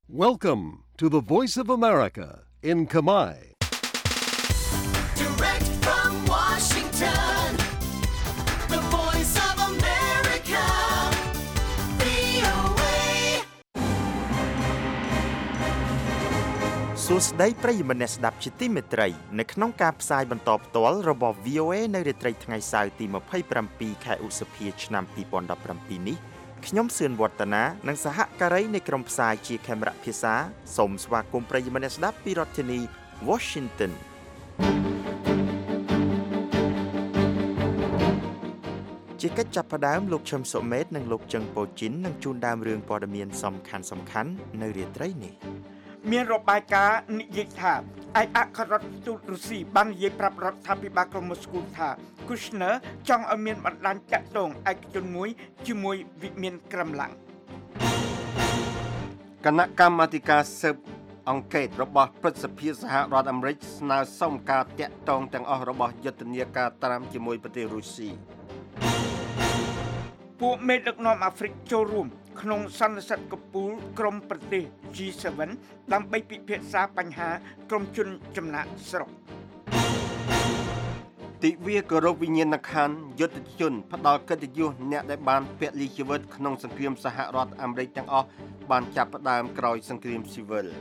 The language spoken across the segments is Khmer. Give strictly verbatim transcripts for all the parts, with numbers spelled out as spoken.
Welcome to the Voice of America in Khmer. Direct from Washington, the Voice of America, វី អូ เอសួស្តីប្រិយមិត្តអ្នកស្ដាប់ជាទីមេត្រីនៅក្នុងការផ្សាយបន្តផ្ទាល់របស់ វី អូ เอ នៅរាត្រីថ្ងៃសៅរ៍ទីម្ភៃប្រាំពីរខែឧសភាឆ្នាំពីរពាន់ដប់ប្រាំពីរនេះខ្ញុំសឿនវឌ្ឍនានិងសហការីនៃក្រុមផ្សាយជាខេមរៈភាសាសូមស្វាគមន៍ប្រិយមិត្តអ្នកស្ដាប់ពីរដ្ឋធានី Washington ជាកិច្ចចាប់ផ្ដើមលោកឈឹមសុមេតនិងលោកជឹងប៉ូជីននឹងជូនដើមរឿងព័ត៌មានសំខាន់សំខាន់នៅរាត្រីនេះមានរបាយការណ៍និយាយថាឯកអគ្គរដ្ឋទូតរុស្ស៊ីបាននិយាយប្រាប់រដ្ឋាភិបាលក្រុងម៉ូស្គូថា Kushner ចង់ឲ្យមានបណ្ដាញតាក់ទងឯកជនមួយជាមួយវិមានក្រំឡាំងគណៈកម្មាធិការស៊ើបអង្កេតរបស់ព្រឹទ្ធសភាសហរដ្ឋអាមេរិកស្នើសុំការតាក់ទងទាំងអស់របស់យុទ្ធនាការត្រាំជាមួយប្រទេសរុស្ស៊ីពួកមេដឹកនាំអាហ្វ្រិកចូលរួមក្នុងសន្និសីទកំពូលក្រុមប្រទេស G សេវન ដើម្បីពិភាក្សាបញ្ហាក្រុមជនចំណាក់ស្រុកទិវាគោរពវិញ្ញាណក្ខន្ធយុទ្ធជនផ្ដល់កិត្តិយសអ្នកដែលបានពលីជីវិតក្នុងសង្គ្រាមសហរដ្ឋអាមេរិកទាំងអស់បានចាប់ផ្ដើមក្រោយសង្គ្រាមស៊ីវិល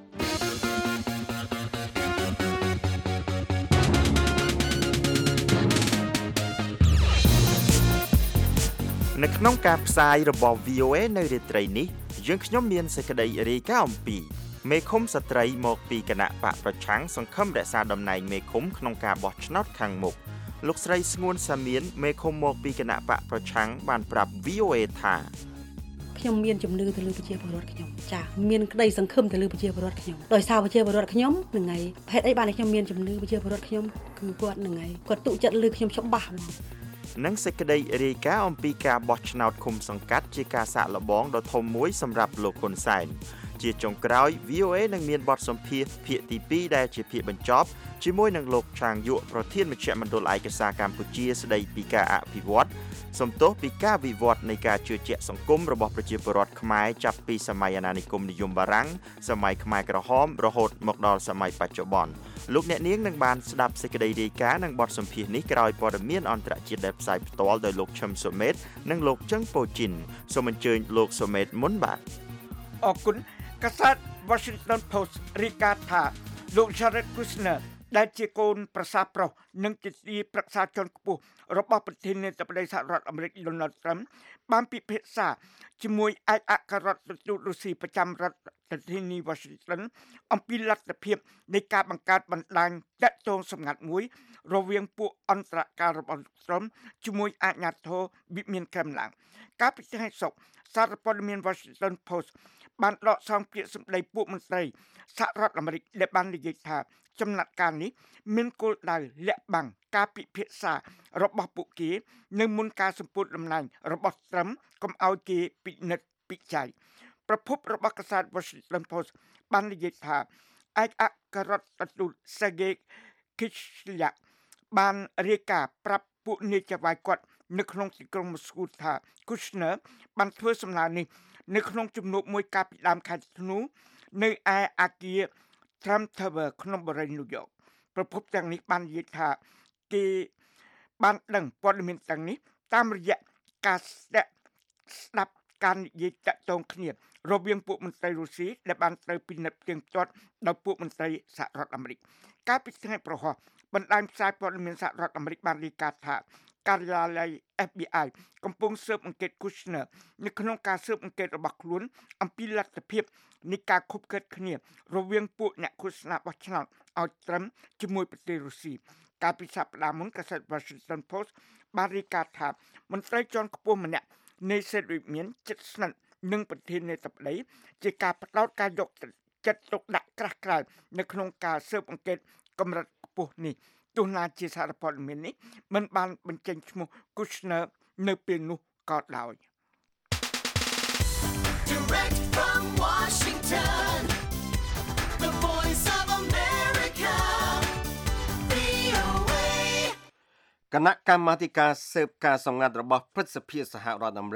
នៅក្នុងការផ្សាយរបស់ វី អូ เอ នៅរាត្រីនេះយើងខ្ញុំមានសេចក្តីរាយការណ៍អំពីមេឃុំស្ត្រីមកពីគណៈបកប្រឆាំងសង្ឃឹមរក្សាតំណែងមេឃុំក្នុងការបោះឆ្នោតខាងមុខលោកស្រីស្ងួនសាមៀនមេឃុំមកពីគណៈបកប្រឆាំងបានប្រាប់ វី អូ เอ ថាខ្ញុំមានជំនឿទៅលើប្រជាពលរដ្ឋខ្ញុំចាមានក្តីសង្ឃឹមទៅលើប្រជាពលរដ្ឋខ្ញុំដោយសារប្រជាពលរដ្ឋខ្ញុំនឹងថ្ងៃហេតុអីបានខ្ញុំមានជំនឿប្រជាពលរដ្ឋខ្ញុំគឺគាត់នឹងថ្ងៃគាត់ទុកចិត្តលើខ្ញុំច្បាស់ហ្មងនិងសេចក្តីរាយការណ៍អំពីការបោះឆ្នោតឃុំសង្កាត់ជាការសាកល្បងដ៏ធំមួយសម្រាប់លោកហ៊ុនសែនជាចុងក្រោយ វី អូ เอ នឹងមានបទសម្ភាសន៍ភាគទីពីរដែលជាភាគបញ្ចប់ជាមួយនឹងលោកឆាងយុប្រធានមជ្ឈមណ្ឌលឯកសារកម្ពុជាស្ដីពីការអភិវឌ្ឍសំទោសពីការវិវត្តនៃការជឿជាក់សង្គមរបស់ប្រជាពលរដ្ឋខ្មែរចាប់ពីសម័យអាណានិគមនិយមបារាំងសម័យខ្មែរក្រហមរហូតមកដល់សម័យបច្ចុប្បន្នលោកអ្នកនាងនឹងបានស្ដាប់សេចក្តីរាយការណ៍និងបទសម្ភាសន៍នេះក្រោយព័ត៌មានអន្តរជាតិដែលផ្សាយផ្ទាល់ដោយលោកឈឹមសុមេតនិងលោកជឹងប៉ូជីនសូមអញ្ជើញលោកសុមេតមុនបាទអរគុណកាសែត Washington Post រាយការណ៍ថាលោក Jared Kushner ដែលជាកូនប្រសាប្រុសនិងជាទីប្រឹក្សាជាន់ខ្ពស់របស់ប្រធានាធិបតីសហរដ្ឋអាមេរិក Donald Trump បានពិភាក្សាជាមួយឯកអគ្គរដ្ឋទូតរុស្ស៊ីប្រចាំរដ្ឋធានី Washington អំពីលទ្ធភាពនៃការបង្កើតបណ្ដាញតាក់ទងសម្ងាត់មួយរវាងពួកអន្តរការរបស់ Trump ជាមួយអាជ្ញាធរវិមានក្រំឡាំងកាលពីថ្ងៃសុក្រសារព័ត៌មាន Washington Post បានដកស្រង់ពាក្យសម្ដីពួកមន្ត្រីសហរដ្ឋអាមេរិកដែលបាននិយាយថាចំណាត់ការនេះមានគោលដៅលាក់បាំងការពិភាក្សារបស់ពួកគេនៅមុនការសម្ពោធតំណែងរបស់ត្រឹមកុំឲ្យគេពិនិត្យពិច័យប្រភពរបស់កាសែត Washington Post បាននិយាយថាឯកអគ្គរដ្ឋទូត Sergei Kislyak បានរាយការណ៍ប្រាប់ពួកនាយចៅហ្វាយគាត់នៅក្នុងទីក្រុងម៉ូស្គូថា Kushner បានធ្វើសំណើនេះនៅក្នុងជំនួបមួយកាលពីដើមខែធ្នូនៅឯអគារ Trump Tower ក្នុងបរិយា New York ប្រភពទាំងនេះបាននិយាយថាគេបានដឹងព័ត៌មានទាំងនេះតាមរយៈការស្ដាប់ស្ដាប់ការនិយាយតាក់ទងគ្នារវាងពួកមន្ត្រីរុស្ស៊ីដែលបានត្រូវពិនិត្យផ្ទៀងផ្ទាត់ដោយពួកមន្ត្រីសហរដ្ឋអាមេរិកកាលពីថ្ងៃប្រហោះបណ្ដាញផ្សាយព័ត៌មានសហរដ្ឋអាមេរិកបានរាយការណ៍ថាការិយាល័យ เอฟ บี ไอ កំពុងស៊ើបអង្កេត Kushner នៅក្នុងការស៊ើបអង្កេតរបស់ខ្លួនអំពីលទ្ធភាពនៃការខុបខិតគ្នារវាងពួកអ្នកឃោសនាបោះឆ្នោតឲ្យត្រឹមជាមួយប្រទេសរុស្ស៊ីកាលពីសប្តាហ៍មុនកាសែត Washington Post បានរាយការណ៍ថាមន្ត្រីជាន់ខ្ពស់ម្នាក់នៃសេតវិមានជិតស្និទ្ធនឹងប្រធានាធិបតីជាការផ្ដោតការយកចិត្តទុកដាក់ក្រាស់ក្រែលនៅក្នុងការស៊ើបអង្កេតកម្រិតខ្ពស់នេះទោះណាជាសារព័ត៌មាននេះមិនបានបញ្ចេញឈ្មោះ Kushner នៅពេលនោះក៏ដោយ Direct from Washington, the Voice of America, វី អូ เอគណៈកម្មាធិការស៊ើបការសម្ងាត់របស់ព្រឹទ្ធសភាសហរដ្ឋអាមេរិក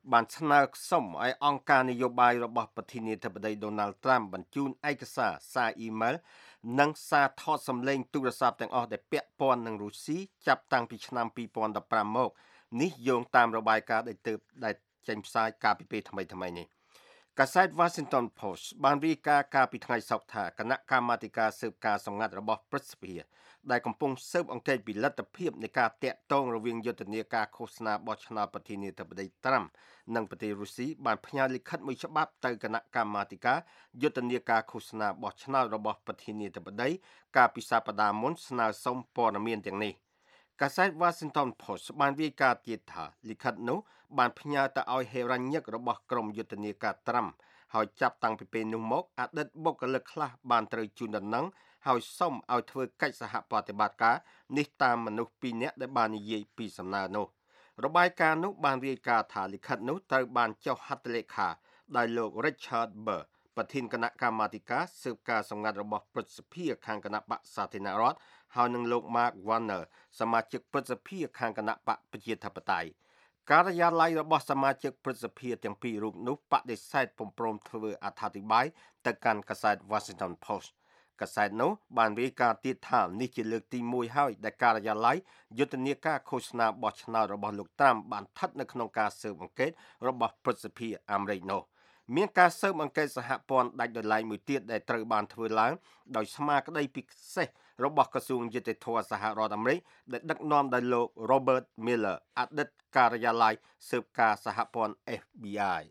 បានស្នើសុំឲ្យអង្គការនយោបាយរបស់ប្រធានាធិបតី Donald Trump បញ្ជូនឯកសារសារអ៊ីមែលនិងសារថតសម្លេងទូរស័ព្ទទាំងអស់ដែលពាក់ព័ន្ធនឹងរុស្ស៊ីចាប់តាំងពីឆ្នាំពីរពាន់ដប់ប្រាំមកនេះយោងតាមរបាយការណ៍ដែលទើបដែលចេញផ្សាយកាលពីពេលថ្មីៗនេះកាសែត Washington Post បានរាយការណ៍កាលពីថ្ងៃសុក្រថាគណៈកម្មាធិការស៊ើបការសម្ងាត់របស់ព្រឹទ្ធសភាដែលកំពុងស៊ើបអង្កេតពីលទ្ធភាពនៃការតាក់ទងរវាងយុទ្ធនាការឃោសនាបោះឆ្នោតប្រធានាធិបតីត្រាំនិងប្រទេសរុស្ស៊ីបានផ្ញើលិខិតមួយច្បាប់ទៅគណៈកម្មាធិការយុទ្ធនាការឃោសនាបោះឆ្នោតរបស់ប្រធានាធិបតីកាលពីសប្តាហ៍មុនស្នើសុំព័ត៌មានទាំងនេះកាសែត Washington Post បានរាយការណ៍ទៀតថាលិខិតនោះបានផ្ញើទៅឲ្យហេរ៉ាញឹករបស់ក្រុមយុទ្ធនាការត្រាំហើយចាប់តាំងពីពេលនោះមកអតីតបុគ្គលិកខ្លះបានត្រូវជូនដំណឹងហើយសុំឲ្យធ្វើកិច្ចសហប្រតិបត្តិការនេះតាមមនុស្សពីរនាក់ដែលបាននិយាយពីសំណើនោះរបាយការណ៍នោះបានរាយការណ៍ថាលិខិតនោះត្រូវបានចុះហត្ថលេខាដោយលោក Richard Burr ប្រធានគណៈកម្មាធិការស៊ើបការសម្ងាត់របស់ព្រឹទ្ធសភាខាងគណៈបក្សសាធារណរដ្ឋហើយនឹងលោក Mark Warner សមាជិកព្រឹទ្ធសភាខាងគណៈបកប្រជាធិបតេយ្យការិយាល័យរបស់សមាជិកព្រឹទ្ធសភាទាំងពីររូបនោះបដិសេធពុំព្រមធ្វើអត្ថាធិប្បាយទៅកាន់កាសែត Washington Post កាសែតនោះបានរាយការណ៍ទៀតថានេះជាលើកទីមួយហើយដែលការិយាល័យយុទ្ធនាការឃោសនាបោះឆ្នោតរបស់លោកត្រាំបានស្ថិតនៅក្នុងការស៊ើបអង្កេតរបស់ព្រឹទ្ធសភាអាមេរិកនោះមានការស៊ើបអង្កេតសហព័ន្ធដាច់ដោយឡែកមួយទៀតដែលត្រូវបានធ្វើឡើងដោយស្មារតីពិសេសរបស់ក្រសួងយុតិធធម៌សហរដ្ឋអាមេរិកដែលដឹកនាំដោយលោក Robert Miller អតីតការិយាល័យស៊ើបការសហព័ន្ធ F B I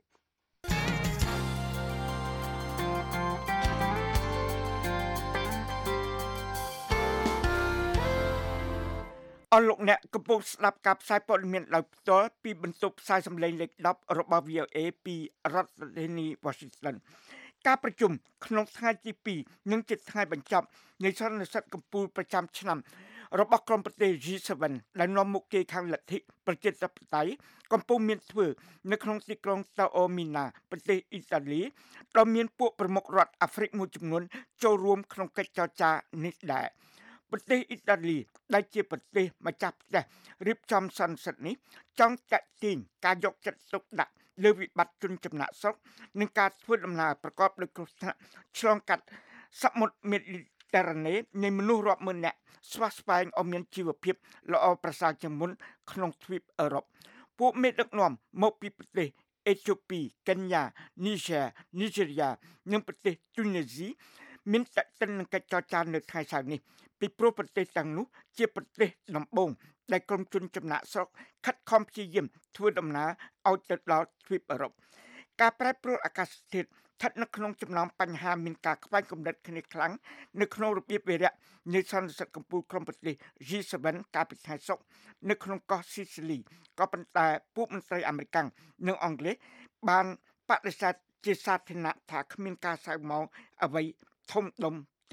អស់លោកអ្នកកំពុងស្ដាប់ការផ្សាយព័ត៌មានដោយផ្ទាល់ពីបន្ទប់ផ្សាយសម្លេងលេខដប់របស់ V O A ពីរដ្ឋធានី Washington ការប្រជុំក្នុងថ្ងៃទីពីរនិងជាថ្ងៃបញ្ចប់នៃសន្និសីទកំពូលប្រចាំឆ្នាំរបស់ក្រុមប្រទេស G សេเว่น ដែលនាំមុខគេខាងលទ្ធិប្រជាធិបតេយ្យកំពុងមានធ្វើនៅក្នុងទីក្រុងតាអូមីណាប្រទេសអ៊ីតាលីដែលមានពួកប្រមុខរដ្ឋអាហ្វ្រិកមួយចំនួនចូលរួមក្នុងកិច្ចចរចានេះដែរប្រទេសអ៊ីតាលីដែលជាប្រទេសម្ចាស់ផ្ទះរៀបចំសន្និសីទនេះចង់តាក់ទាញការយកចិត្តទុកដាក់លើវិបត្តិជនចំណាក់ស្រុកនិងការធ្វើដំណើរប្រកបដោយគ្រោះថ្នាក់ឆ្លងកាត់សមុទ្រមេឌីទែរ៉ាណេនៃមនុស្សរាប់ម៉ឺននាក់ស្វះស្វែងឲ្យមានជីវភាពល្អប្រសើរជាងមុនក្នុងទ្វីបអឺរ៉ុបពួកមេដឹកនាំមកពីប្រទេសអេត្យូពីកេនយ៉ានីហ្សេនីហ្សេរីយ៉ានិងប្រទេសទូនីស៊ីមានតេតិននឹងកិច្ចចរចានៅថ្ងៃសៅរ៍នេះពីព្រោះប្រទេសទាំងនោះជាប្រទេសដំបូងដែលក្រុមជនចំណាក់ស្រុកខិតខំព្យាយាមធ្វើដំណើរឲ្យទៅដល់ទ្វីបអឺរ៉ុបការប្រែប្រួលអាកាសធាតុស្ថិតនៅក្នុងចំណោមបញ្ហាមានការខ្វែងគំនិតគ្នាខ្លាំងនៅក្នុងរបៀបវារៈនៃសន្និសីទកំពូលក្រុមប្រទេស G សេเว่น កាលពីថ្ងៃសុក្រនៅក្នុងកោះស៊ីស៊ីលីក៏ប៉ុន្តែពួកមន្ត្រីអាមេរិកនិងអង់គ្លេសបានបដិសេធជាសាធារណៈថាគ្មានការសៅហ្មងអ្វីធំដុំទេ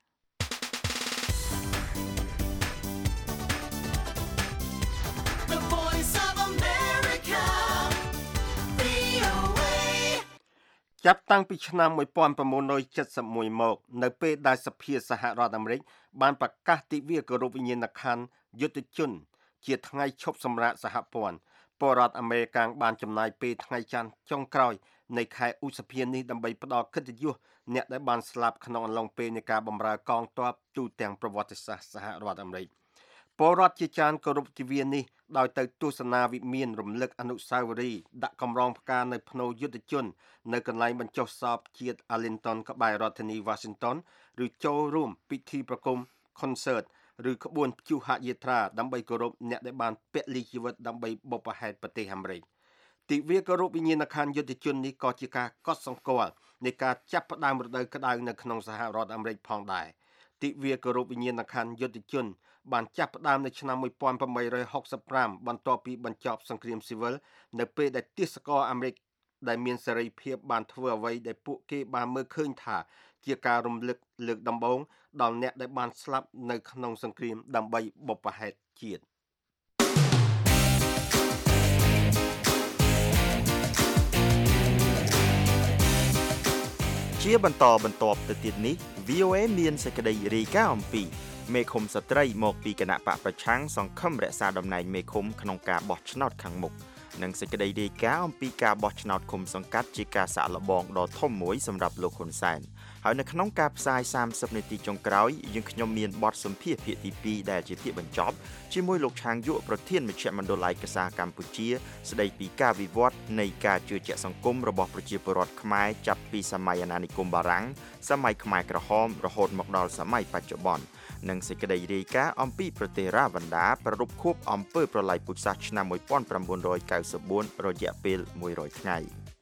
The Voice of America, V O A ចាប់តាំងពីឆ្នាំnineteen seventy-oneមកនៅពេលដែលសភាសហរដ្ឋអាមេរិកបានប្រកាសទិវាគោរពវិញ្ញាណក្ខន្ធយុទ្ធជនជាថ្ងៃឈប់សម្រាកសហព័ន្ធពលរដ្ឋអាមេរិកបានចំណាយពេលថ្ងៃច័ន្ទចុងក្រោយនៃខែឧសភានេះដើម្បីផ្ដល់កិត្តិយសអ្នកដែលបានស្លាប់ក្នុងអំឡុងពេលនៃការបម្រើកងទ័ពទូទាំងប្រវត្តិសាស្ត្រសហរដ្ឋអាមេរិកពលរដ្ឋជាច្រើនគោរពទិវានេះដោយទៅទស្សនាវិមានរំលឹកអនុស្សាវរីយ៍ដាក់កម្រងផ្កានៅភ្នូរយុទ្ធជននៅកន្លែងបញ្ចុះសពជាតិ Arlington ក្បែររដ្ឋធានី Washington ឬចូលរួមពិធីប្រគំ concert ឬក្បួនព្យុហយាត្រាដើម្បីគោរពអ្នកដែលបានពលីជីវិតដើម្បីបុព្វហេតុប្រទេសអាមេរិកទិវាគោរពវិញ្ញាណក្ខន្ធយុទ្ធជននេះក៏ជាការកត់សម្គាល់នៃការចាប់ផ្ដើមរដូវក្តៅនៅក្នុងសហរដ្ឋអាមេរិកផងដែរទិវាគោរពវិញ្ញាណក្ខន្ធយុទ្ធជនបានចាប់ផ្ដើមនៅឆ្នាំeighteen sixty-fiveបន្ទាប់ពីបញ្ចប់សង្គ្រាមស៊ីវិលនៅពេលដែលទាសករអាមេរិកដែលមានសេរីភាពបានធ្វើអ្វីដែលពួកគេបានមើលឃើញថាជាការរំលឹកលើកដំបូងដល់អ្នកដែលបានស្លាប់នៅក្នុងសង្គ្រាមដើម្បីបុព្វហេតុជាតិជាបន្តបន្ទាប់ទៅទៀតនេះ V O A មានសេចក្តីរាយការណ៍អំពីមេឃុំស្ត្រីមកពីគណៈបកប្រឆាំងសង្ឃឹមរក្សាតំណែងមេឃុំក្នុងការបោះឆ្នោតខាងមុខនិងសេចក្តីរាយការណ៍អំពីការបោះឆ្នោតឃុំសង្កាត់ជាការសាកល្បងដ៏ធំមួយសម្រាប់លោកហ៊ុនសែនហើយនៅក្នុងការផ្សាយសាមសិបនាទីចុងក្រោយយើងខ្ញុំមានបទសម្ភាសន៍ភាគទីពីរដែលជាភាគបញ្ចប់ជាមួយលោកឆាងយុប្រធានមជ្ឈមណ្ឌលឯកសារកម្ពុជាស្ដីពីការវិវត្តនៃការជឿជាក់សង្គមរបស់ប្រជាពលរដ្ឋខ្មែរចាប់ពីសម័យអាណានិគមបារាំងសម័យខ្មែរក្រហមរហូតមកដល់សម័យបច្ចុប្បន្ននិងសេចក្តីរាយការណ៍អំពីប្រទេសរ៉ាវ៉ាន់ដាប្រារព្ធខួបអំពើប្រល័យពូជសាសន៍ឆ្នាំmột nghìn chín trăm chín mươi tưរយៈពេលមួយរយថ្ងៃ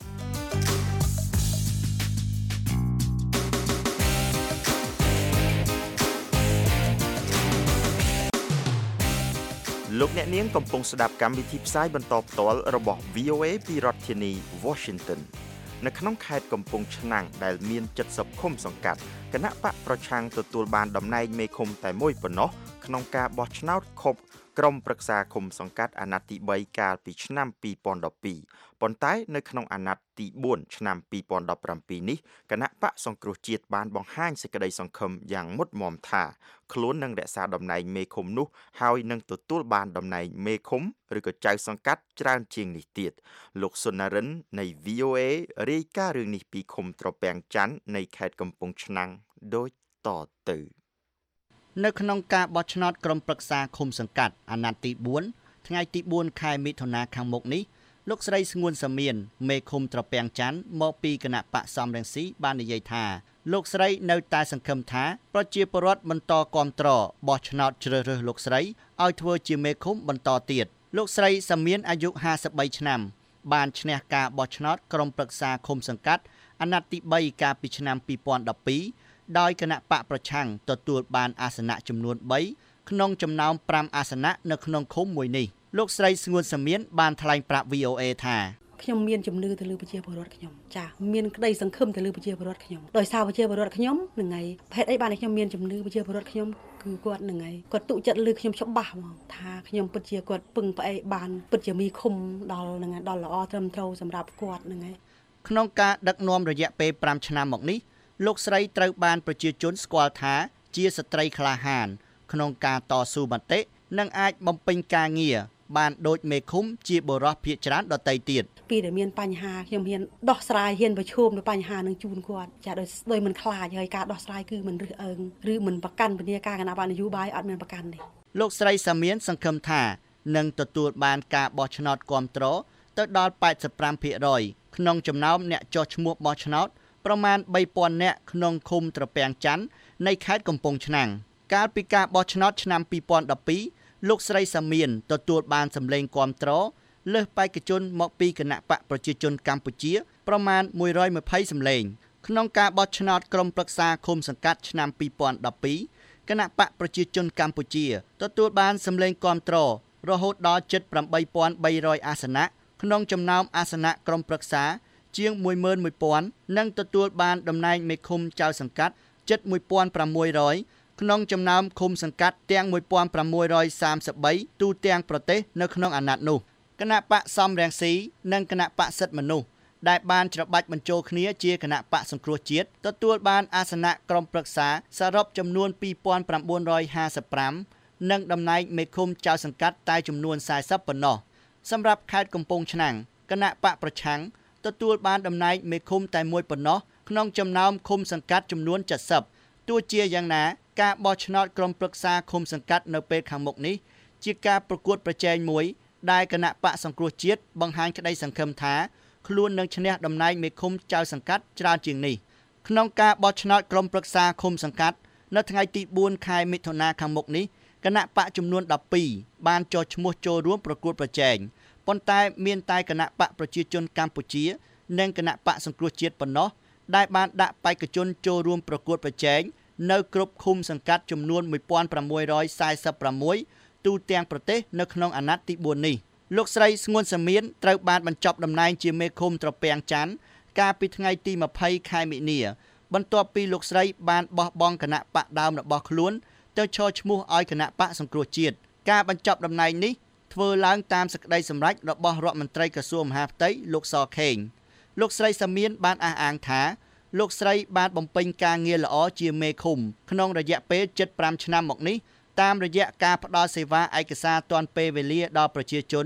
លោកអ្នកនាងកំពុងស្ដាប់កម្មវិធីផ្សាយបន្តផ្ទាល់របស់ វី អូ เอ ពីរដ្ឋធានី Washington នៅក្នុងខេត្តកំពង់ឆ្នាំងដែលមានเจ็ดสิบឃុំសង្កាត់គណៈបកប្រឆាំងទទួលបានតំណែងមេឃុំតែមួយប៉ុណ្ណោះក្នុងការបោះឆ្នោតខុបក្រុមប្រឹក្សាឃុំសង្កាត់អាណត្តិទីបីកាលពីឆ្នាំពីរពាន់ដប់ពីរប៉ុន្តែនៅក្នុងអាណត្តិទីបួនឆ្នាំពីរពាន់ដប់ប្រាំពីរនេះគណៈបកសង្គ្រោះជាតិបានបង្ហាញសេចក្តីសង្ឃឹមយ៉ាងមុតមមថាខ្លួននឹងរក្សាតំណែងមេឃុំនោះហើយនឹងទទួលបានតំណែងមេឃុំឬក៏ចៅសង្កាត់ច្រើនជាងនេះទៀតលោកសុណារិននៃ វី អូ เอ រាយការណ៍រឿងនេះពីឃុំត្រពាំងច័ន្ទនៃខេត្តកំពង់ឆ្នាំងដូចតទៅនៅក្នុងការបោះឆ្នោតក្រុមប្រឹក្សាឃុំសង្កាត់អាណត្តិទីបួនថ្ងៃទីបួនខែមិថុនាខាងមុខនេះលោកស្រីស្ងួនសាមៀនមេឃុំត្រពាំងច័ន្ទមកពីគណៈបកសំរងស៊ីបាននិយាយថាលោកស្រីនៅតែសង្ឃឹមថាប្រជាពលរដ្ឋបន្តគាំទ្របោះឆ្នោតជ្រើសរើសលោកស្រីឲ្យធ្វើជាមេឃុំបន្តទៀតលោកស្រីសាមៀនអាយុห้าสิบสามឆ្នាំបានឈ្នះការបោះឆ្នោតក្រុមប្រឹក្សាឃុំសង្កាត់អាណត្តិទីបីកាលពីឆ្នាំពីរពាន់ដប់ពីរដោយគណៈបកប្រឆាំងទទួលបានអាសនៈចំនួនបីក្នុងចំណោមប្រាំអាសនៈនៅក្នុងឃុំមួយនេះលោកស្រីស្ងួនសាមៀនបានថ្លែងប្រាប់ វី អូ เอ ថាខ្ញុំមានជំនឿទៅលើប្រជាពលរដ្ឋខ្ញុំចាមានក្តីសង្ឃឹមទៅលើប្រជាពលរដ្ឋខ្ញុំដោយសារប្រជាពលរដ្ឋខ្ញុំនឹងថ្ងៃហេតុអីបានខ្ញុំមានជំនឿប្រជាពលរដ្ឋខ្ញុំគឺគាត់នឹងថ្ងៃគាត់ទុកចិត្តលើខ្ញុំច្បាស់ហ្មងថាខ្ញុំពិតជាគាត់ពឹងផ្អែកបានពិតជាមីឃុំដល់នឹងដល់ល្អត្រឹមត្រូវសម្រាប់គាត់នឹងថ្ងៃក្នុងការដឹកនាំរយៈពេលប្រាំឆ្នាំមកនេះលោកស្រីត្រូវបានប្រជាជនស្គាល់ថាជាស្ត្រីក្លាហានក្នុងការតស៊ូមតិនិងអាចបំពេញការងារបានដូចមេឃុំជាបរិសុទ្ធភាគច្រើនដទៃទៀតពីដែលមានបញ្ហាខ្ញុំហ៊ានដោះស្រាយហ៊ានប្រឈមនឹងបញ្ហានឹងជូនគាត់ចាដោយដោយមិនខ្លាចហើយការដោះស្រាយគឺមិនរឹសអើងឬមិនប្រកាន់ពញ្ញាការគណៈបកនយោបាយអត់មានប្រកាន់ទេលោកស្រីសាមៀនសង្ឃឹមថានឹងទទួលបានការបោះឆ្នោតគាំទ្រទៅដល់แปดสิบห้าភាគរយក្នុងចំណោមអ្នកចុះឈ្មោះបោះឆ្នោតប្រមាណបីពាន់នាក់ក្នុងឃុំត្រពាំងច័ន្ទនៃខេត្តកំពង់ឆ្នាំងកាលពីការបោះឆ្នោតឆ្នាំពីរពាន់ដប់ពីរលោកស្រីសាមៀនទទួលបានសម្លេងគាំទ្រលើសបេក្ខជនមកពីគណៈបកប្រជាជនកម្ពុជាប្រមាណមួយរយยี่สิบសម្លេងក្នុងការបោះឆ្នោតក្រុមប្រឹក្សាឃុំសង្កាត់ឆ្នាំពីរពាន់ដប់ពីរគណៈបកប្រជាជនកម្ពុជាទទួលបានសម្លេងគាំទ្ររហូតដល់ជិតแปดพันสามร้อยអាសនៈក្នុងចំណោមអាសនៈក្រុមប្រឹក្សាជាងមួយម៉ឺនមួយពាន់និងទទួលបានតំណែងមេឃុំចៅសង្កាត់ជិតមួយពាន់ប្រាំមួយរយក្នុងចំណោមឃុំសង្កាត់ទាំងមួយពាន់ប្រាំមួយរយសាមសិបបីទូទាំងប្រទេសនៅក្នុងអាណត្តិនោះគណៈបកសំរងស៊ីនិងគណៈបកសិទ្ធិមនុស្សដែលបានច្របាច់បញ្ចូលគ្នាជាគណៈបកសង្គ្រោះជាតិទទួលបានអាសនៈក្រុមប្រឹក្សាសរុបចំនួនពីរពាន់ប្រាំបួនរយห้าสิบห้าនិងតំណែងមេឃុំចៅសង្កាត់តែចំនួនสี่สิบប៉ុណ្ណោះសម្រាប់ខេត្តកំពង់ឆ្នាំងគណៈបកប្រឆាំងទទួលបានតំណែងមេឃុំតែមួយប៉ុណ្ណោះក្នុងចំណោមឃុំសង្កាត់ចំនួនเจ็ดสิบទោះជាយ៉ាងណាការបោះឆ្នោតក្រុមប្រឹក្សាឃុំសង្កាត់នៅពេលខាងមុខនេះជាការប្រកួតប្រជែងមួយដែលគណៈបកសង្គ្រោះជាតិបង្ហាញក្តីសង្ឃឹមថាខ្លួននឹងឈ្នះតំណែងមេឃុំចៅសង្កាត់ច្រើនជាងនេះក្នុងការបោះឆ្នោតក្រុមប្រឹក្សាឃុំសង្កាត់នៅថ្ងៃទីបួនខែមិថុនាខាងមុខនេះគណៈបកចំនួនដប់ពីរបានចុះឈ្មោះចូលរួមប្រកួតប្រជែងប៉ុន្តែមានតែគណៈបកប្រជាជនកម្ពុជានិងគណៈបកសង្គ្រោះជាតិប៉ុណ្ណោះដែលបានដាក់បេក្ខជនចូលរួមប្រកួតប្រជែងនៅគ្រប់ឃុំសង្កាត់ចំនួនមួយពាន់ប្រាំមួយរយสี่สิบหกទូទាំងប្រទេសនៅក្នុងអាណត្តិទីបួននេះលោកស្រីស្ងួនសាមៀនត្រូវបានបញ្ចប់តំណែងជាមេឃុំត្រពាំងច័ន្ទកាលពីថ្ងៃទីยี่สิบខែមិនិនាបន្ទាប់ពីលោកស្រីបានបោះបង់គណៈបកដើមរបស់ខ្លួនទៅឈរឈ្មោះឲ្យគណៈបកសង្គ្រោះជាតិការបញ្ចប់តំណែងនេះធ្វើឡើងតាមសេចក្តីសម្រេចរបស់រដ្ឋមន្ត្រីក្រសួងមហាផ្ទៃលោកសខេងលោកស្រីសាមៀនបានអះអាងថាលោកស្រីបានបំពេញការងារល្អជាមេឃុំក្នុងរយៈពេលជិតห้าឆ្នាំមកនេះតាមរយៈការផ្តល់សេវាឯកសារទាន់ពេលវេលាដល់ប្រជាជន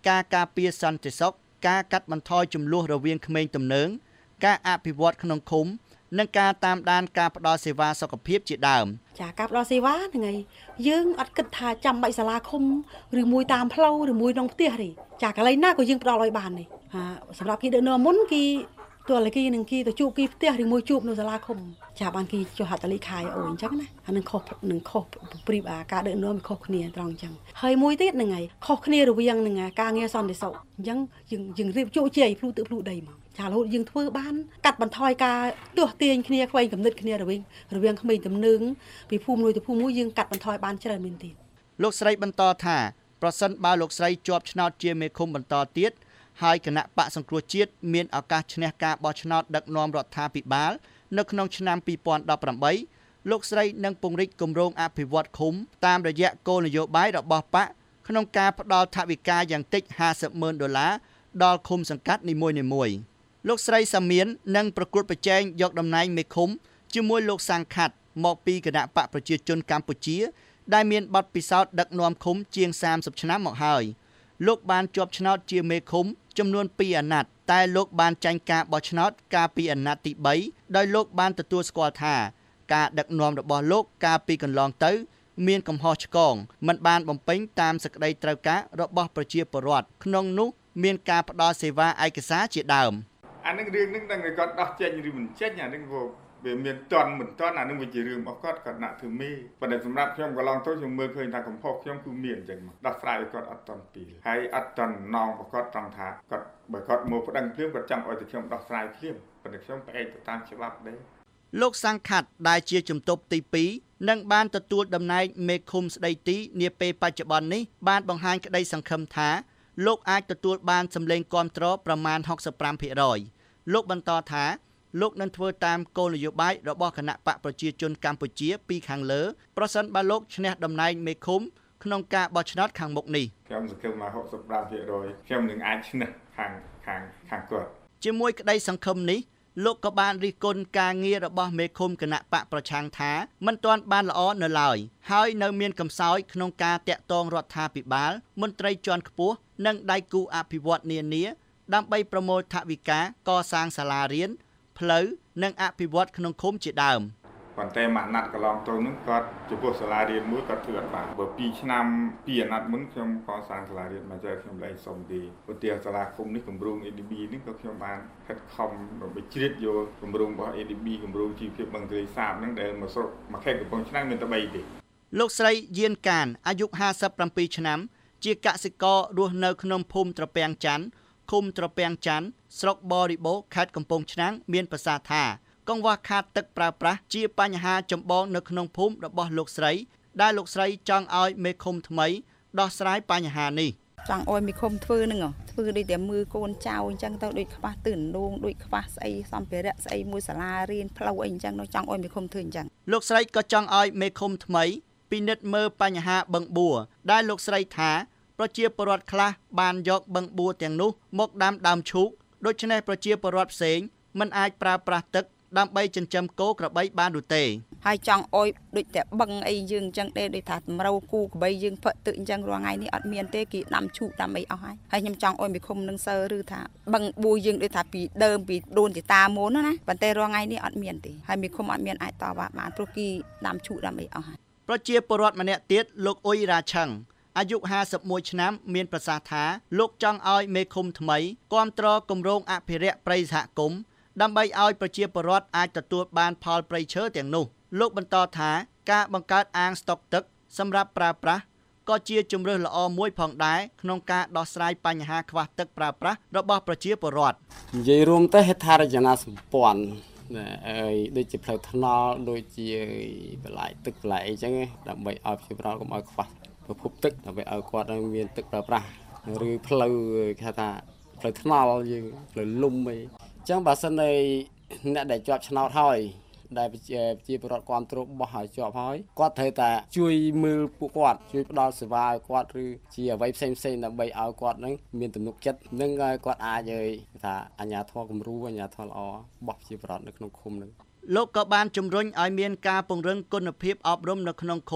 ការការពារសន្តិសុខការកាត់បន្ថយចំនួនរវាងក្មេងទំនើងការអភិវឌ្ឍក្នុងឃុំនិងការតាមដានការផ្តល់សេវាសុខភាពជាដើមចាការផ្តល់សេវាហ្នឹងហើយយើងអត់គិតថាចាំបាច់សាលាឃុំឬមួយតាមផ្លូវឬមួយក្នុងផ្ទះទេចាកន្លែងណាក៏យើងផ្តល់ឲ្យបាននេះហាសម្រាប់គេដឹកនាំមុនគេទោះឥឡូវគេនឹងគេទៅជួបគេផ្ទះឬមួយជួបនៅសាលាឃុំចាបានគេចុះហត្ថលេខាអូអញ្ចឹងណាអានឹងខុសនឹងខុសព្រៀបអាការដឹកនាំខុសគ្នាត្រង់អញ្ចឹងហើយមួយទៀតហ្នឹងហើយខុសគ្នារវាងនឹងការងារសន្តិសុខអញ្ចឹងយើងយើងរៀបជោគជ័យភ្លូទឹកភ្លូដីមកចារហូតយើងធ្វើបានកាត់បន្ថយការទោះទាញគ្នាខ្វែងគំនិតគ្នារវាងរវាងក្មេងទំនើងពីភូមិមួយទៅភូមិមួយយើងកាត់បន្ថយបានច្រើនមែនទេលោកស្រីបន្តថាប្រសិនបើលោកស្រីជាប់ឆ្នោតជាមេឃុំបន្តទៀតហើយគណៈបកសង្គ្រោះជាតិមានឱកាសឈ្នះការបោះឆ្នោតដឹកនាំរដ្ឋាភិបាលនៅក្នុងឆ្នាំពីរពាន់ដប់ប្រាំបីលោកស្រីនឹងពង្រីកគម្រោងអភិវឌ្ឍឃុំតាមរយៈគោលនយោបាយរបស់បកក្នុងការផ្ដល់ថវិកាយ៉ាងតិចห้าสิบម៉ឺនដុល្លារដល់ឃុំសង្កាត់នីមួយៗលោកស្រីសាមៀននឹងប្រកួតប្រជែងយកតំណែងមេឃុំជាមួយលោកសាំងខាត់មកពីគណៈបកប្រជាជនកម្ពុជាដែលមានបទពិសោធន៍ដឹកនាំឃុំជាងសាមសិបឆ្នាំមកហើយលោកបានជាប់ឆ្នោតជាមេឃុំចំនួនពីរអាណត្តិតែលោកបានចាញ់ការបោះឆ្នោតកាលពីអាណត្តិទីបីដោយលោកបានទទួលស្គាល់ថាការដឹកនាំរបស់លោកកាលពីកន្លងទៅមានកំហុសឆ្គងមិនបានបំពេញតាមសេចក្តីត្រូវការរបស់ប្រជាពលរដ្ឋក្នុងនោះមានការផ្ដល់សេវាឯកសារជាដើមអានឹងរឿងនឹងដឹងគាត់ដោះចេញឬមិនចេញអានឹងវាមានតន់មិនតន់អានឹងវាជារឿងរបស់គាត់គាត់ដាក់ធ្វើមេប៉ុន្តែសម្រាប់ខ្ញុំកន្លងទៅខ្ញុំមើលឃើញថាកំហុសខ្ញុំគឺមានអញ្ចឹងមកដោះស្រាយឲ្យគាត់អត់តន់ពីហើយអត់តន់ណងរបស់គាត់ត្រង់ថាគាត់បើគាត់មកប្តឹងភ្លាមគាត់ចង់ឲ្យតែខ្ញុំដោះស្រាយភ្លាមប៉ុន្តែខ្ញុំផ្អែកទៅតាមច្បាប់ដែរលោកសាំងខាត់ដែលជាជំទប់ទីពីរនឹងបានទទួលតំណែងមេឃុំស្ដីទីនាពេលបច្ចុប្បន្ននេះបានបង្ហាញក្តីសង្ឃឹមថាលោកអាចទទួលបានសម្លេងគាំទ្រប្រមាណหกสิบห้าភាគរយលោកបន្តថាលោកនឹងធ្វើតាមគោលនយោបាយរបស់គណៈបកប្រជាជនកម្ពុជាពីខាងលើប្រសិនបើលោកឈ្នះតំណែងមេឃុំក្នុងការបោះឆ្នោតខាងមុខនេះខ្ញុំសង្ឃឹមថាหกสิบห้าភាគរយខ្ញុំនឹងអាចឈ្នះខាងខាងខាងគាត់ជាមួយក្តីសង្ឃឹមនេះលោកក៏បានរិះគន់ការងាររបស់មេឃុំគណៈបកប្រឆាំងថាមិនទាន់បានល្អនៅឡើយហើយនៅមានកំសោយក្នុងការតាក់ទងរដ្ឋាភិបាលមន្ត្រីជាន់ខ្ពស់និងដៃគូអភិវឌ្ឍនានាដើម្បីប្រមូលថវិកាកសាងសាលារៀនផ្លូវនិងអភិវឌ្ឍក្នុងឃុំជាដើមប៉ុន្តែមួយអាណត្តិកន្លងទៅនោះគាត់ចំពោះសាលារៀនមួយគាត់ធ្វើអត់បានបើពីរឆ្នាំពីរអាណត្តិមុនខ្ញុំកសាងសាលារៀនមកចែកខ្ញុំលែងសុំទេឧទាហរណ៍សាលាឃុំនេះគម្រោង A D B នេះក៏ខ្ញុំបានខិតខំដើម្បីជ្រៀតយកគម្រោងរបស់ A D B គម្រោងជីវភាពបឹងទន្លេសាបហ្នឹងដែលមកស្រុកមកខេត្តកំពង់ឆ្នាំងមានតែបីទេលោកស្រីយានកានអាយុห้าสิบเจ็ดឆ្នាំជាកសិកររស់នៅក្នុងភូមិត្រពាំងច័ន្ទឃុំត្រពាំងច័ន្ទស្រុកបរិបូរខេត្តកំពង់ឆ្នាំងមានប្រសាសន៍ថាកង្វះខាតទឹកប្រើប្រាស់ជាបញ្ហាចម្បងនៅក្នុងភូមិរបស់លោកស្រីដែលលោកស្រីចង់ឲ្យមេឃុំថ្មីដោះស្រាយបញ្ហានេះចង់ឲ្យមេឃុំធ្វើហ្នឹងធ្វើដូចតែមើលកូនចៅអញ្ចឹងទៅដូចខ្វះទិនដងដូចខ្វះស្អីសម្ភារៈស្អីមួយសាលារៀនផ្លូវអីអញ្ចឹងចង់ឲ្យមេឃុំធ្វើអញ្ចឹងលោកស្រីក៏ចង់ឲ្យមេឃុំថ្មីពិនិត្យមើលបញ្ហាបឹងបួរដែលលោកស្រីថាប្រជាពលរដ្ឋខ្លះបានយកបឹងបួរទាំងនោះមកដាំដើមឈូកដូច្នេះប្រជាពលរដ្ឋផ្សេងមិនអាចប្រើប្រាស់ទឹកដើម្បីចិញ្ចឹមគោក្របីបាននោះទេហើយចង់អុយដូចតែបឹងអីយើងអញ្ចឹងទេដូចថាតម្រូវគូក្របីយើងផឹកទឹកអញ្ចឹងរាល់ថ្ងៃនេះអត់មានទេគេដាំឈូកដាំអីអស់ហើយហើយខ្ញុំចង់អុយមេឃុំនឹងសើឬថាបឹងបួរយើងដូចថាពីដើមពីដូនទីតាមុនណាប៉ុន្តែរាល់ថ្ងៃនេះអត់មានទេហើយមេឃុំអត់មានអាចតបបានព្រោះគេដាំឈូកដាំអីអស់ហើយប្រជាពលរដ្ឋម្នាក់ទៀតលោកអ៊ុយរ៉ាឆឹងអាយុห้าสิบเอ็ดឆ្នាំមានប្រសាសន៍ថាលោកចង់ឲ្យមេឃុំថ្មីគាំទ្រគម្រោងអភិរក្សព្រៃសហគមន៍ដើម្បីឲ្យប្រជាពលរដ្ឋអាចទទួលបានផលព្រៃឈើទាំងនោះលោកបន្តថាការបង្កើតអាងស្តុកទឹកសម្រាប់ប្រើប្រាស់ក៏ជាជម្រើសល្អមួយផងដែរក្នុងការដោះស្រាយបញ្ហាខ្វះទឹកប្រើប្រាស់របស់ប្រជាពលរដ្ឋនិយាយរួមទៅហេដ្ឋារចនាសម្ព័ន្ធហើយដូចជាផ្លូវថ្នល់ដូចជាបន្លាយទឹកបន្លាយអីចឹងដើម្បីឲ្យប្រជាពលរដ្ឋកុំឲ្យខ្វះប្រភពទឹកដើម្បីឲ្យគាត់មានទឹកប្រើប្រាស់ឬផ្លូវគេថាផ្លូវថ្នល់យើងផ្លូវលំអីអញ្ចឹងបើសិននៅអ្នកដែលជាប់ឆ្នោតហើយដែលប្រជាពលរដ្ឋគ្រប់គ្រងបោះឲ្យជាប់ហើយគាត់ត្រូវតែជួយមើលពួកគាត់ជួយផ្ដល់សេវាឲ្យគាត់ឬជាអ្វីផ្សេងផ្សេងដើម្បីឲ្យគាត់នឹងមានទំនុកចិត្តនឹងឲ្យគាត់អាចថាអាជ្ញាធរគំរូអាជ្ញាធរល្អបោះប្រជាពលរដ្ឋនៅក្នុងឃុំនឹងលោកក៏បានជំរុញឲ្យមានការពង្រឹងគុណភាពអប់រំនៅក្នុងឃុំ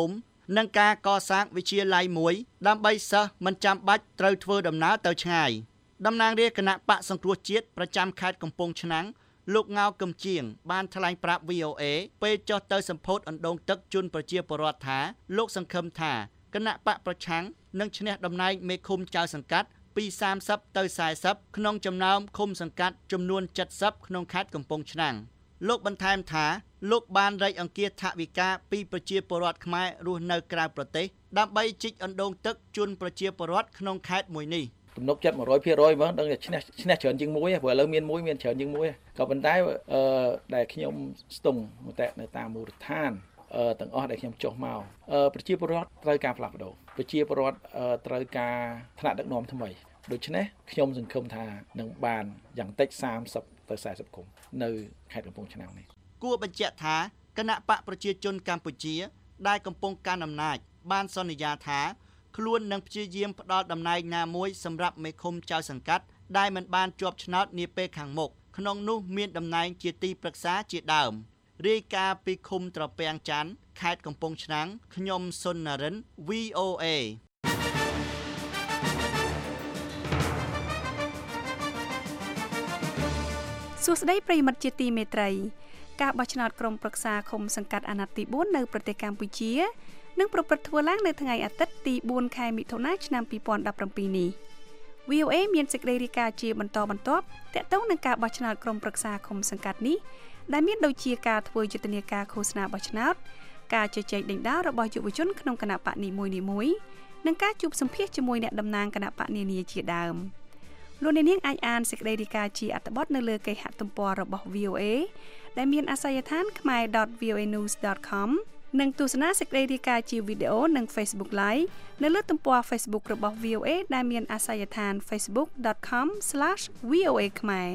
និងការកសាងវិទ្យាល័យមួយដើម្បីសិស្សមិនចាំបាច់ត្រូវធ្វើដំណើរទៅឆ្ងាយតំណាងរាជគណៈបកសង្គ្រោះជាតិប្រចាំខេត្តកំពង់ឆ្នាំងលោកងៅកឹមជាងបានថ្លែងប្រាប់ វី អូ អេ ពេលចុះទៅសម្ពោធអណ្ដូងទឹកជូនប្រជាពលរដ្ឋថាលោកសង្ឃឹមថាគណៈបកប្រឆាំងនឹងឈ្នះតំណែងមេឃុំចៅសង្កាត់ពីសាមសិបទៅសែសិបក្នុងចំណោមឃុំសង្កាត់ចំនួនเจ็ดสิบក្នុងខេត្តកំពង់ឆ្នាំងលោកបន្ថែមថាលោកបានរៃអង្គាសថវិកាពីប្រជាពលរដ្ឋខ្មែររស់នៅក្រៅប្រទេសដើម្បីជីកអណ្ដូងទឹកជូនប្រជាពលរដ្ឋក្នុងខេត្តមួយនេះទំនុកចិត្ត one hundred percent ហ្មងដឹងតែឈ្នះឈ្នះច្រើនជាងមួយព្រោះឥឡូវមានមួយមានច្រើនជាងមួយក៏ប៉ុន្តែអឺដែលខ្ញុំស្ទង់មតិនៅតាមមូលដ្ឋានអឺទាំងអស់ដែលខ្ញុំចុះមកអឺប្រជាពលរដ្ឋត្រូវការផ្លាស់ប្ដូរប្រជាពលរដ្ឋត្រូវការថ្នាក់ដឹកនាំថ្មីដូច្នេះខ្ញុំសង្ឃឹមថានឹងបានយ៉ាងតិចសាមសិបទៅសែសិបឃុំនៅខេត្តកំពង់ឆ្នាំងនេះគួរបញ្ជាក់ថាគណៈបកប្រជាជនកម្ពុជាដែលកំពុងកាន់អំណាចបានសន្យាថាខ្លួននឹងព្យាយាមផ្ដល់តំណែងណាមួយសម្រាប់មេឃុំចៅសង្កាត់ដែលមិនបានជាប់ឆ្នោតនាពេលខាងមុខក្នុងនោះមានតំណែងជាទីប្រឹក្សាជាដើមរាយការណ៍ពីឃុំត្រពាំងច័ន្ទខេត្តកំពង់ឆ្នាំងខ្ញុំសុននរិន វី អូ អេសួស្តីប្រិយមិត្តជាទីមេត្រីការបោះឆ្នោតក្រុមប្រឹក្សាឃុំសង្កាត់អាណត្តិទីបួននៅប្រទេសកម្ពុជានឹងប្រព្រឹត្តធ្វើឡើងនៅថ្ងៃអាទិត្យទីបួនខែមិថុនាឆ្នាំពីរពាន់ដប់ប្រាំពីរនេះ វី អូ អេ មានសេចក្តីរាយការណ៍ជាបន្តបន្ទាប់ទាក់ទងនឹងការបោះឆ្នោតក្រុមប្រឹក្សាឃុំសង្កាត់នេះដែលមានដូចជាការធ្វើយុទ្ធនាការឃោសនាបោះឆ្នោតការជជែកដេញដោលរបស់យុវជនក្នុងគណៈបកនីមួយៗនិងការជួបសម្ភាសជាមួយអ្នកតំណាងគណៈបកនានាជាដើមលោកអ្នកនាងអាចអានសេចក្តីរាយការណ៍ជាអត្ថបទនៅលើគេហទំព័ររបស់ វី អូ អេ ដែលមានអាសយដ្ឋាន khmer dot v o a news dot com និងទស្សនាសេចក្តីរាយការណ៍ជាវីដេអូនិង Facebook Live នៅលើទំព័រ Facebook របស់ វី អូ អេ ដែលមានអាសយដ្ឋាន facebook dot com slash v o a khmer